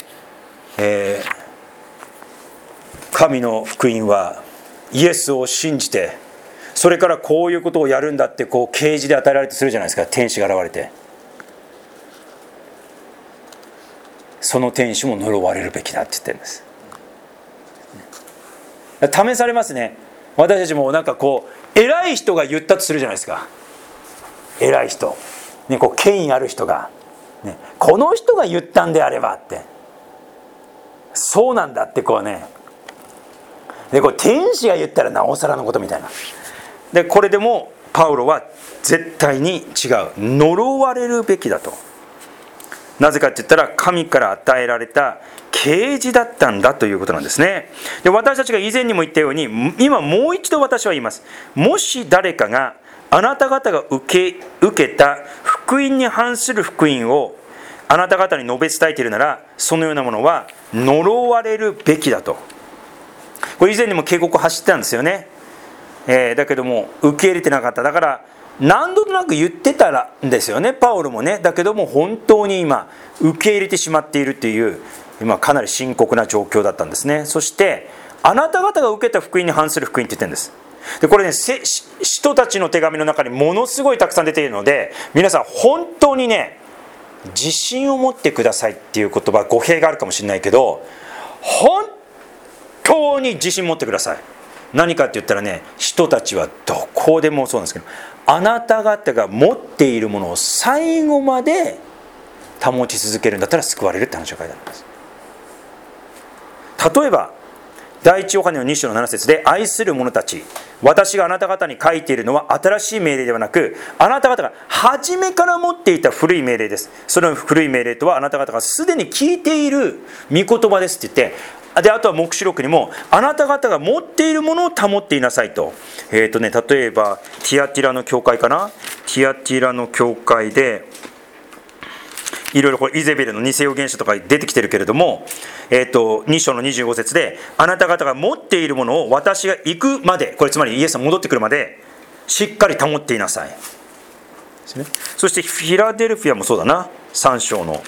神の福音はイエスを信じて、それからこういうことをやるんだって啓示で与えられてするじゃないですか。天使が現れて、その天使も呪われるべきだって言ってるんです。試されますね。私たちもなんか偉い人が言ったとするじゃないですか。偉い人、ね、権威ある人が、ね、この人が言ったんであればって、そうなんだってで天使が言ったらなおさらのことみたいな。でこれでもパウロは絶対に違う、呪われるべきだと。なぜかって言ったら神から与えられた啓示だったんだということなんですね。で私たちが以前にも言ったように、今もう一度私は言います。もし誰かがあなた方が受けた福音に反する福音をあなた方に述べ伝えているなら、そのようなものは呪われるべきだと。これ以前にも警告を発してたんですよね。だけども受け入れてなかった。だから何度となく言ってたんですよね、パウロもね。だけども本当に今受け入れてしまっているという今かなり深刻な状況だったんですね。そしてあなた方が受けた福音に反する福音って言ってるんです。でこれね、使徒たちの手紙の中にものすごいたくさん出ているので、皆さん本当にね自信を持ってくださいっていう言葉、語弊があるかもしれないけど、本当に自信持ってください。何かって言ったらね、人たちはどこでもそうなんですけど、あなた方が持っているものを最後まで保ち続けるんだったら救われるって話が書いてあるんです。例えば第一ヨハネの2章の7節で、愛する者たち、私があなた方に書いているのは新しい命令ではなく、あなた方が初めから持っていた古い命令です。その古い命令とはあなた方がすでに聞いている御言葉ですって言って、であとは黙示録にもあなた方が持っているものを保っていなさいと。例えばティアティラの教会かな、ティアティラの教会でいろいろイゼベルの偽預言者とか出てきてるけれども、2章の25節で、あなた方が持っているものを私が行くまで、これつまりイエスが戻ってくるまでしっかり保っていなさいですね。そしてフィラデルフィアもそうだな、3章の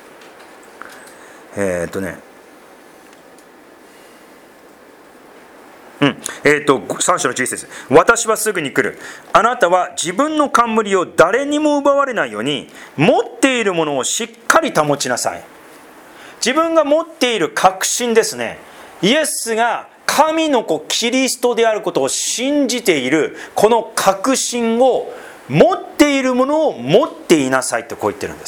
3章の11節、私はすぐに来る。あなたは自分の冠を誰にも奪われないように持っているものをしっかり保ちなさい。自分が持っている確信ですね。イエスが神の子キリストであることを信じているこの確信を持っているものを持っていなさいってこう言ってるんです。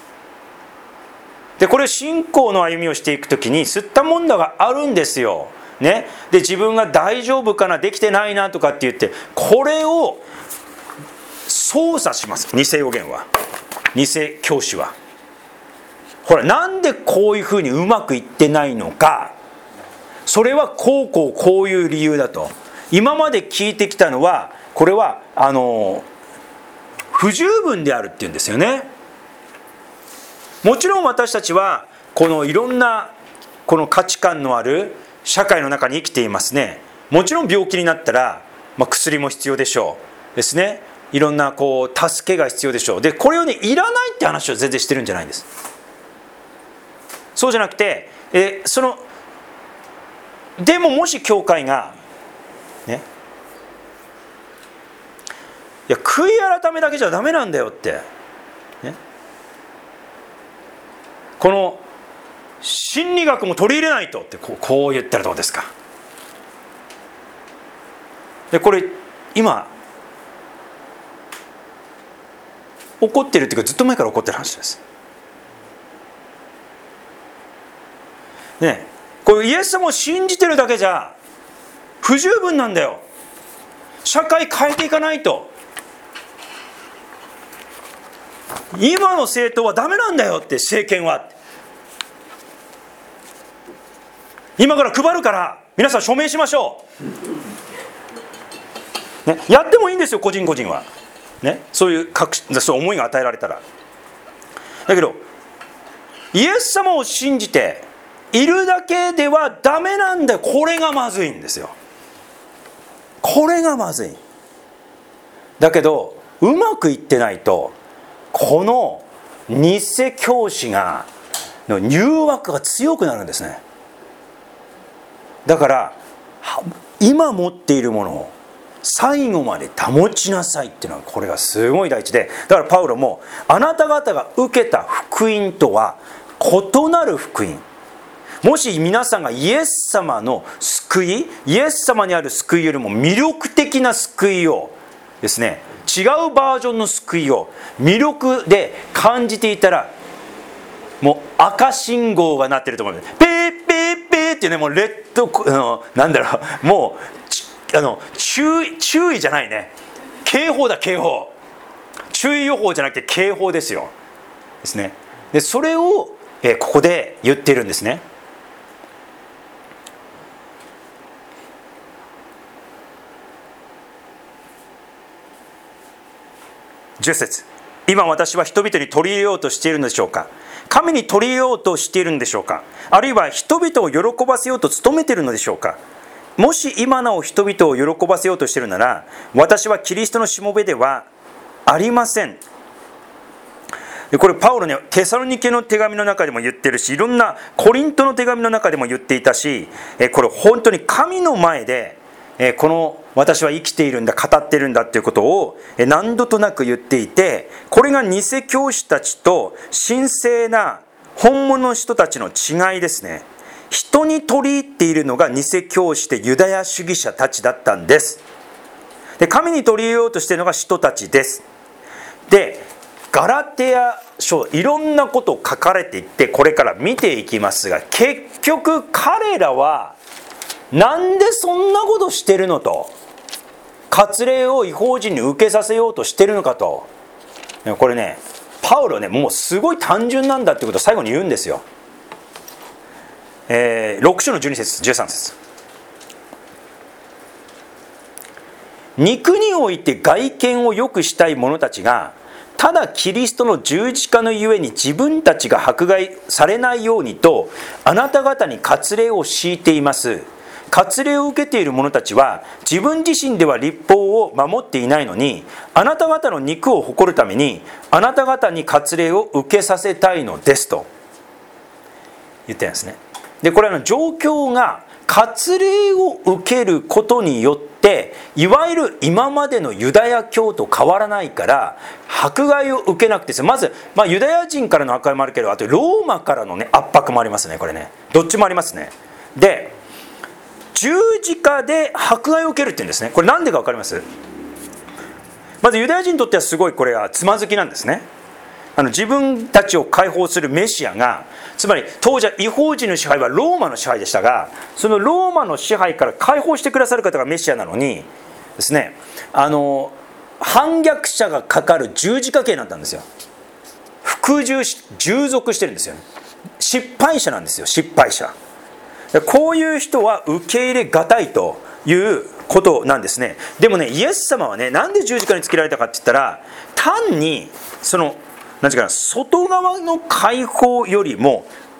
でこれ信仰の歩みをしていくときに吸ったもんだがあるんですよね。で自分が大丈夫かな、できてないなとかって言って、これを操作します。偽預言は、偽教師は。ほら、なんでこういうふうにうまくいってないのか、それはこういう理由だと。今まで聞いてきたのはこれは不十分であるっていうんですよね。もちろん私たちはこのいろんなこの価値観のある社会の中に生きていますね。もちろん病気になったら、薬も必要でしょうですね。いろんな助けが必要でしょう。でこれをねいらないって話を全然してるんじゃないんです。そうじゃなくて、でももし教会がね、いや悔い改めだけじゃダメなんだよって、ね、この心理学も取り入れないとってこう言ったらどうですか。でこれ今怒ってるっていうかずっと前から怒ってる話です。ね、これイエス様を信じてるだけじゃ不十分なんだよ。社会変えていかないと。今の政党はダメなんだよって、政権は。今から配るから皆さん署名しましょう、ね、やってもいいんですよ個人個人は、ね、そういう思いが与えられたら。だけどイエス様を信じているだけではダメなんだよ。これがまずいんですよ。これがまずい。だけどうまくいってないとこの偽教師の誘惑が強くなるんですね。だから今持っているものを最後まで保ちなさいっていうのはこれがすごい大事で、だからパウロもあなた方が受けた福音とは異なる福音。もし皆さんがイエス様の救い、イエス様にある救いよりも魅力的な救いをですね、違うバージョンの救いを魅力で感じていたら、もう赤信号が鳴ってると思うんです。ピーピーピーっていうね、もうレッドなんだろう、もう注意じゃないね、警報だ、警報。注意予報じゃなくて警報ですよ。ですね。でそれをここで言っているんですね。10節、今私は人々に取り入れようとしているのでしょうか。神に取り入れようとしているのでしょうか。あるいは人々を喜ばせようと努めているのでしょうか。もし今なお人々を喜ばせようとしているなら、私はキリストのしもべではありません。これパウロね、テサロニケの手紙の中でも言ってるし、いろんなコリントの手紙の中でも言っていたし、これ本当に神の前でこの私は生きているんだ、語ってるんだっていうことを何度となく言っていて、これが偽教師たちと神聖な本物の人たちの違いですね。人に取り入っているのが偽教師でユダヤ主義者たちだったんです。で神に取り入れようとしているのが人たちです。でガラテヤ書、いろんなことを書かれていってこれから見ていきますが、結局彼らはなんでそんなことしてるのと、割礼を異邦人に受けさせようとしてるのかと。これね、パウロね、もうすごい単純なんだってことを最後に言うんですよ。6章の12節13節、肉において外見を良くしたい者たちが、ただキリストの十字架のゆえに自分たちが迫害されないようにとあなた方に割礼を強いています。割礼を受けている者たちは自分自身では律法を守っていないのに、あなた方の肉を誇るためにあなた方に割礼を受けさせたいのですと言ってるんですね。でこれ状況が割礼を受けることによっていわゆる今までのユダヤ教と変わらないから迫害を受けなくて、まず、ユダヤ人からの迫害もあるけど、あとローマからの、ね、圧迫もありますね。これね、どっちもありますね。で十字架で迫害を受けるって言うんですね。これなんでか分かります？まずユダヤ人にとってはすごいこれはつまずきなんですね。自分たちを解放するメシアが、つまり当時は異邦人の支配はローマの支配でしたが、そのローマの支配から解放してくださる方がメシアなのにですね、反逆者がかかる十字架刑になったんですよ。従属してるんですよね。失敗者なんですよ、失敗者。こういう人は受け入れがたいということなんですね。でもね、イエス様はね、なんで十字架につけられたかって言ったら、単にそのなんていうかな、外側の解放よりも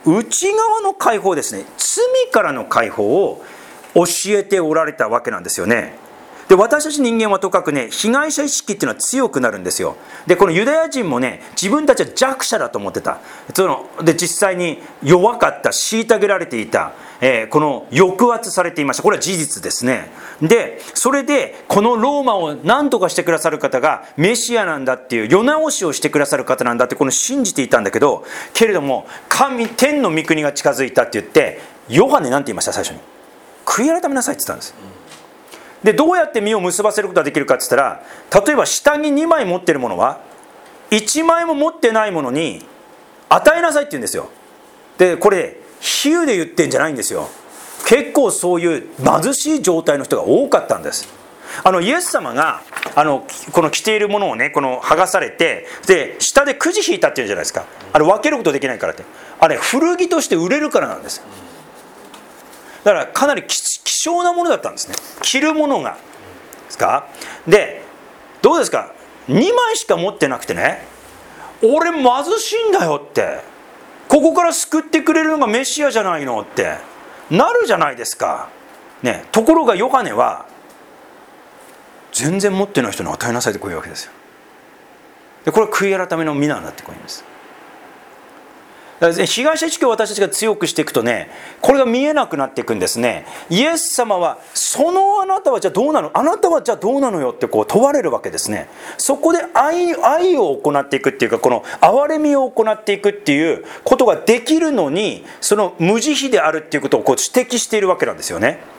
内側の解放ですね、罪からの解放を教えておられたわけなんですよね。で、私たち人間はとかくね、被害者意識っていうのは強くなるんですよ。で、このユダヤ人もね、自分たちは弱者だと思ってた。で、実際に弱かった、虐げられていた、この抑圧されていました。これは事実ですね。で、それでこのローマを何とかしてくださる方がメシアなんだっていう世直しをしてくださる方なんだってこの信じていたんだけど、けれども天の御国が近づいたって言って、ヨハネなんて言いました？最初に悔い改めなさいって言ったんです。で、どうやって実を結ばせることができるかって言ったら、例えば下着2枚持ってるものは1枚も持ってないものに与えなさいって言うんですよ。で、これ比喩で言ってんじゃないんですよ。結構そういう貧しい状態の人が多かったんです。イエス様がこの着ているものをね、この剥がされて、で下でくじ引いたっていうじゃないですか。分けることできないからって、古着として売れるからなんです。だからかなり希少なものだったんですね、着るものがですか。で、どうですか、2枚しか持ってなくてね、俺貧しいんだよって、ここから救ってくれるのがメシアじゃないのってなるじゃないですか、ね。ところがヨハネは全然持ってない人に与えなさいってこういうわけですよ。で、これは悔い改めの皆なんだってこう言うんです。だから被害者意識を私たちが強くしていくとね、これが見えなくなっていくんですね。イエス様はそのあなたはじゃあどうなの、あなたはじゃあどうなのよってこう問われるわけですね。そこで愛を行っていくっていうか、この憐れみを行っていくっていうことができるのに、その無慈悲であるっていうことをこう指摘しているわけなんですよね。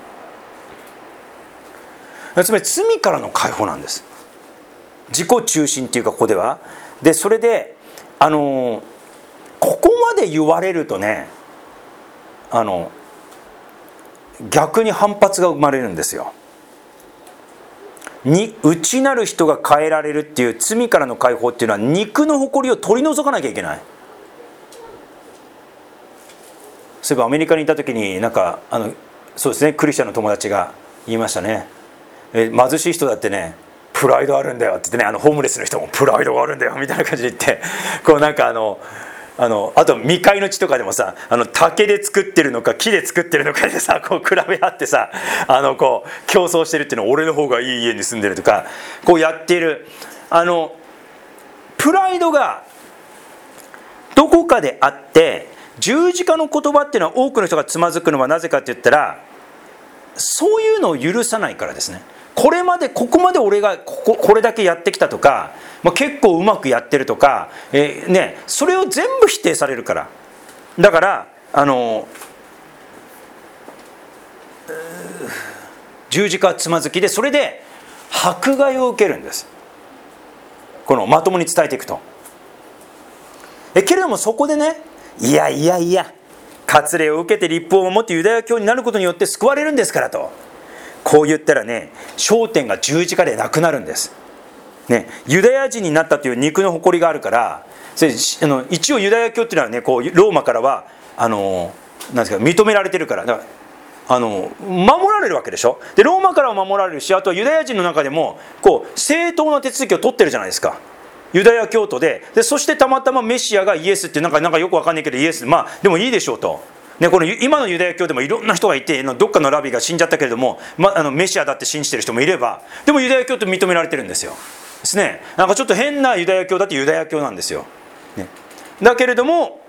つまり罪からの解放なんです。自己中心っていうか、ここではで、それでここまで言われるとね、逆に反発が生まれるんですよ。内なる人が変えられるっていう罪からの解放っていうのは、肉の誇りを取り除かなきゃいけない。そういえばアメリカにいた時にそうですね、クリスチャンの友達が言いましたね。貧しい人だってね、プライドあるんだよって言ってね、ホームレスの人もプライドがあるんだよみたいな感じで言って、こうあと未開の地とかでもさ、竹で作ってるのか木で作ってるのかでさ、こう比べ合ってさ、こう競争してるっていうのは、俺の方がいい家に住んでるとかこうやっている、プライドがどこかであって、十字架の言葉っていうのは多くの人がつまずくのはなぜかって言ったら、そういうのを許さないからですね。ここまで俺がこれだけやってきたとか、結構うまくやってるとか、それを全部否定されるから。だから十字架つまずきで、それで迫害を受けるんです。このまともに伝えていくと。けれどもそこでね、いや割礼を受けて律法を守ってユダヤ教になることによって救われるんですからと、こう言ったらね、焦点が十字架でなくなるんです、ね。ユダヤ人になったという肉の誇りがあるから、一応ユダヤ教っていうのはね、こうローマからはなんですか、認められてるから、だから守られるわけでしょ。でローマからは守られるし、あとはユダヤ人の中でもこう正当な手続きを取ってるじゃないですか、ユダヤ教徒で。そしてたまたまメシアがイエスってなんかよくわかんないけどイエス、でもいいでしょうと。この今のユダヤ教でもいろんな人がいて、どっかのラビが死んじゃったけれども、メシアだって信じてる人もいれば、でもユダヤ教って認められてるんですよ。ですね。なんかちょっと変なユダヤ教だってユダヤ教なんですよ。ね、だけれども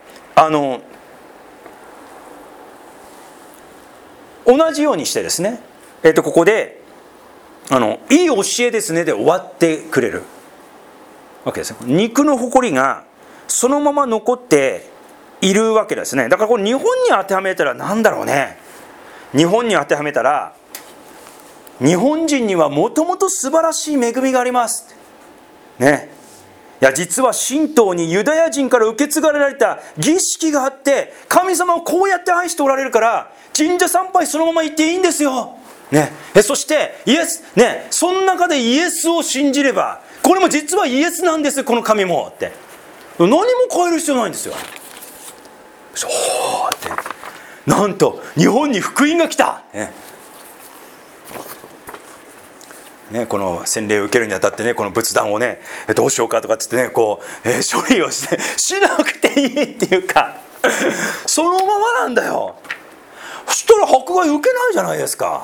同じようにしてですね、ここでいい教えですねで終わってくれるわけです。肉の誇りがそのまま残っているわけですね。だからこれ日本に当てはめたら何だろうね。日本に当てはめたら、日本人にはもともと素晴らしい恵みがありますね。いや実は神道にユダヤ人から受け継がれた儀式があって、神様をこうやって愛しておられるから神社参拝そのまま行っていいんですよ、ね。そしてイエス、ね、その中でイエスを信じれば、これも実はイエスなんですこの神もって、何も変える必要ないんですよ。そうって、なんと日本に福音が来た、この洗礼を受けるにあたってね、この仏壇をねどうしようかとかっつってね、こう、処理をしてしなくていいっていうかそのままなんだよ。そしたら迫害受けないじゃないですか。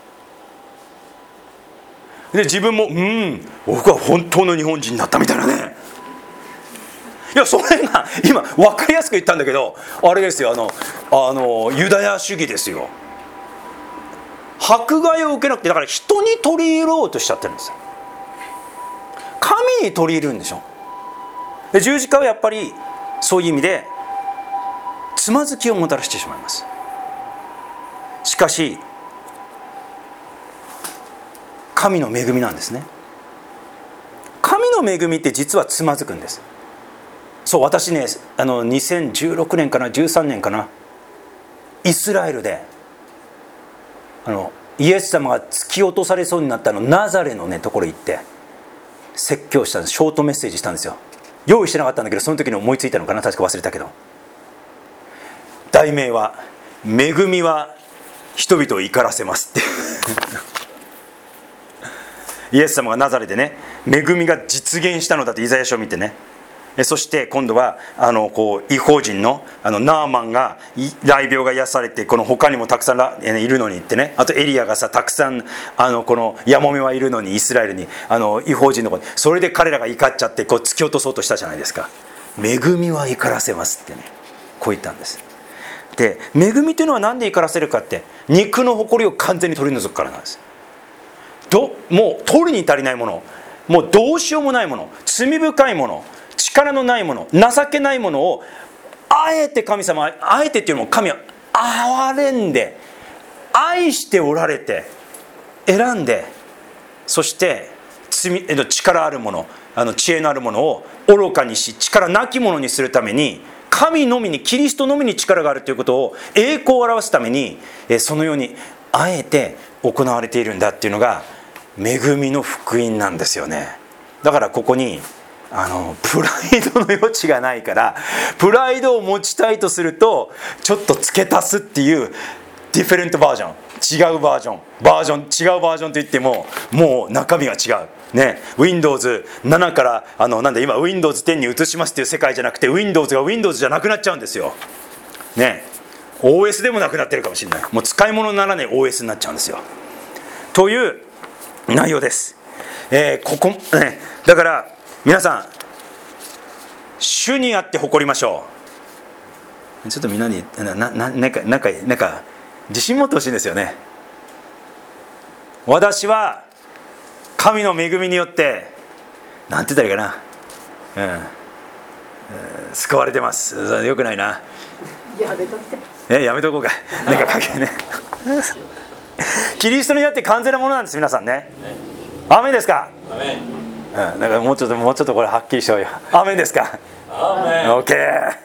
で自分も僕は本当の日本人になったみたいなね。いやそれが今分かりやすく言ったんだけど、あれですよ、ユダヤ主義ですよ。迫害を受けなくて、だから人に取り入れようとしちゃってるんですよ。神に取り入れるんでしょ。で十字架はやっぱりそういう意味でつまずきをもたらしてしまいます。しかし神の恵みなんですね。神の恵みって実はつまずくんです。そう、私ね、2016年かな13年かな、イスラエルでイエス様が突き落とされそうになったナザレのねところ行って説教したんです。ショートメッセージしたんですよ。用意してなかったんだけど、その時に思いついたのかな、確か忘れたけど、題名は恵みは人々を怒らせますってイエス様がナザレでね、恵みが実現したのだってイザヤ書を見てね。そして今度は異邦人のナーマンが雷病が癒されて、この他にもたくさんいるのにってね、あとエリアがさたくさんこのヤモメはいるのにイスラエルに異邦人の子に、それで彼らが怒っちゃって突き落とそうとしたじゃないですか。恵みは怒らせますってね、こう言ったんです。で恵みというのは何で怒らせるかって、肉の誇りを完全に取り除くからなんです。もう取るに足りないもの、もうどうしようもないもの、罪深いもの、力のないもの、情けないものをあえて神様、あえてっていうのも神は憐れんで愛しておられて選んで、そして力あるもの、知恵のあるものを愚かにし力なきものにするために、神のみに、キリストのみに力があるということを栄光を表すためにそのようにあえて行われているんだっていうのが恵みの福音なんですよね。だからここにプライドの余地がないから、プライドを持ちたいとするとちょっと付け足すっていうディフェレントバージョン、違うバージョンといってももう中身が違うね。 Windows7 から今 Windows10 に移しますっていう世界じゃなくて、 Windows が Windows じゃなくなっちゃうんですよね。 OS でもなくなってるかもしれない。もう使い物にならない OS になっちゃうんですよという内容です。ここね、だから皆さん主にあって誇りましょう。ちょっとみんなになんか自信持ってほしいんですよね。私は神の恵みによってなんて言ったらいいかな、救われてます。よくないな、やめとってやめとこうかなんか書けねキリストによって完全なものなんです、皆さんね。アーメンですか。アーメン。だからもうちょっとこれはっきりしようよ。アーメンですか。アーメン。 OK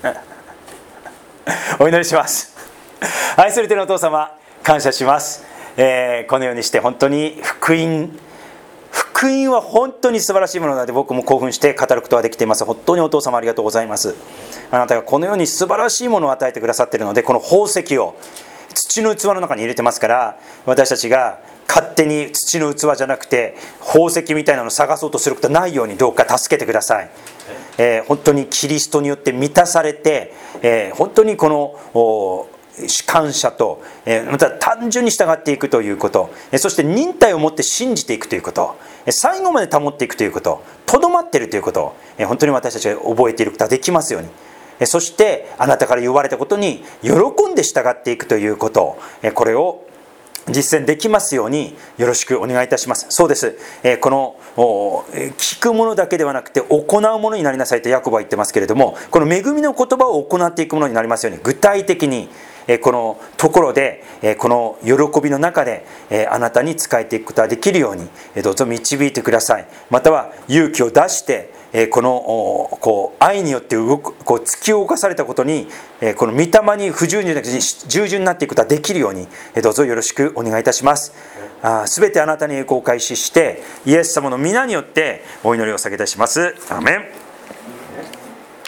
お祈りします。愛する天のお父様、感謝します。このようにして本当に福音は本当に素晴らしいものなので、僕も興奮して語ることができています。本当にお父様ありがとうございます。あなたがこのように素晴らしいものを与えてくださっているので、この宝石を土の器の中に入れてますから、私たちが勝手に土の器じゃなくて宝石みたいなのを探そうとすることはないようにどうか助けてください。本当にキリストによって満たされて、本当にこの感謝と、また単純に従っていくということ、そして忍耐を持って信じていくということ、最後まで保っていくということ、とどまっているということを本当に私たちが覚えていることができますように、そしてあなたから言われたことに喜んで従っていくということ、これを実践できますようによろしくお願いいたします。そうです、この聞くものだけではなくて行うものになりなさいとヤコブは言ってますけれども、この恵みの言葉を行っていくものになりますように、具体的にこのところでこの喜びの中であなたに仕えていくことができるようにどうぞ導いてください。または勇気を出してこの愛によって突き動かされたことにこの御霊に不従順なく従順になっていくことができるようにどうぞよろしくお願いいたします。すべてあなたに栄光を開始してイエス様の皆によってお祈りを下げいたします。アーメン。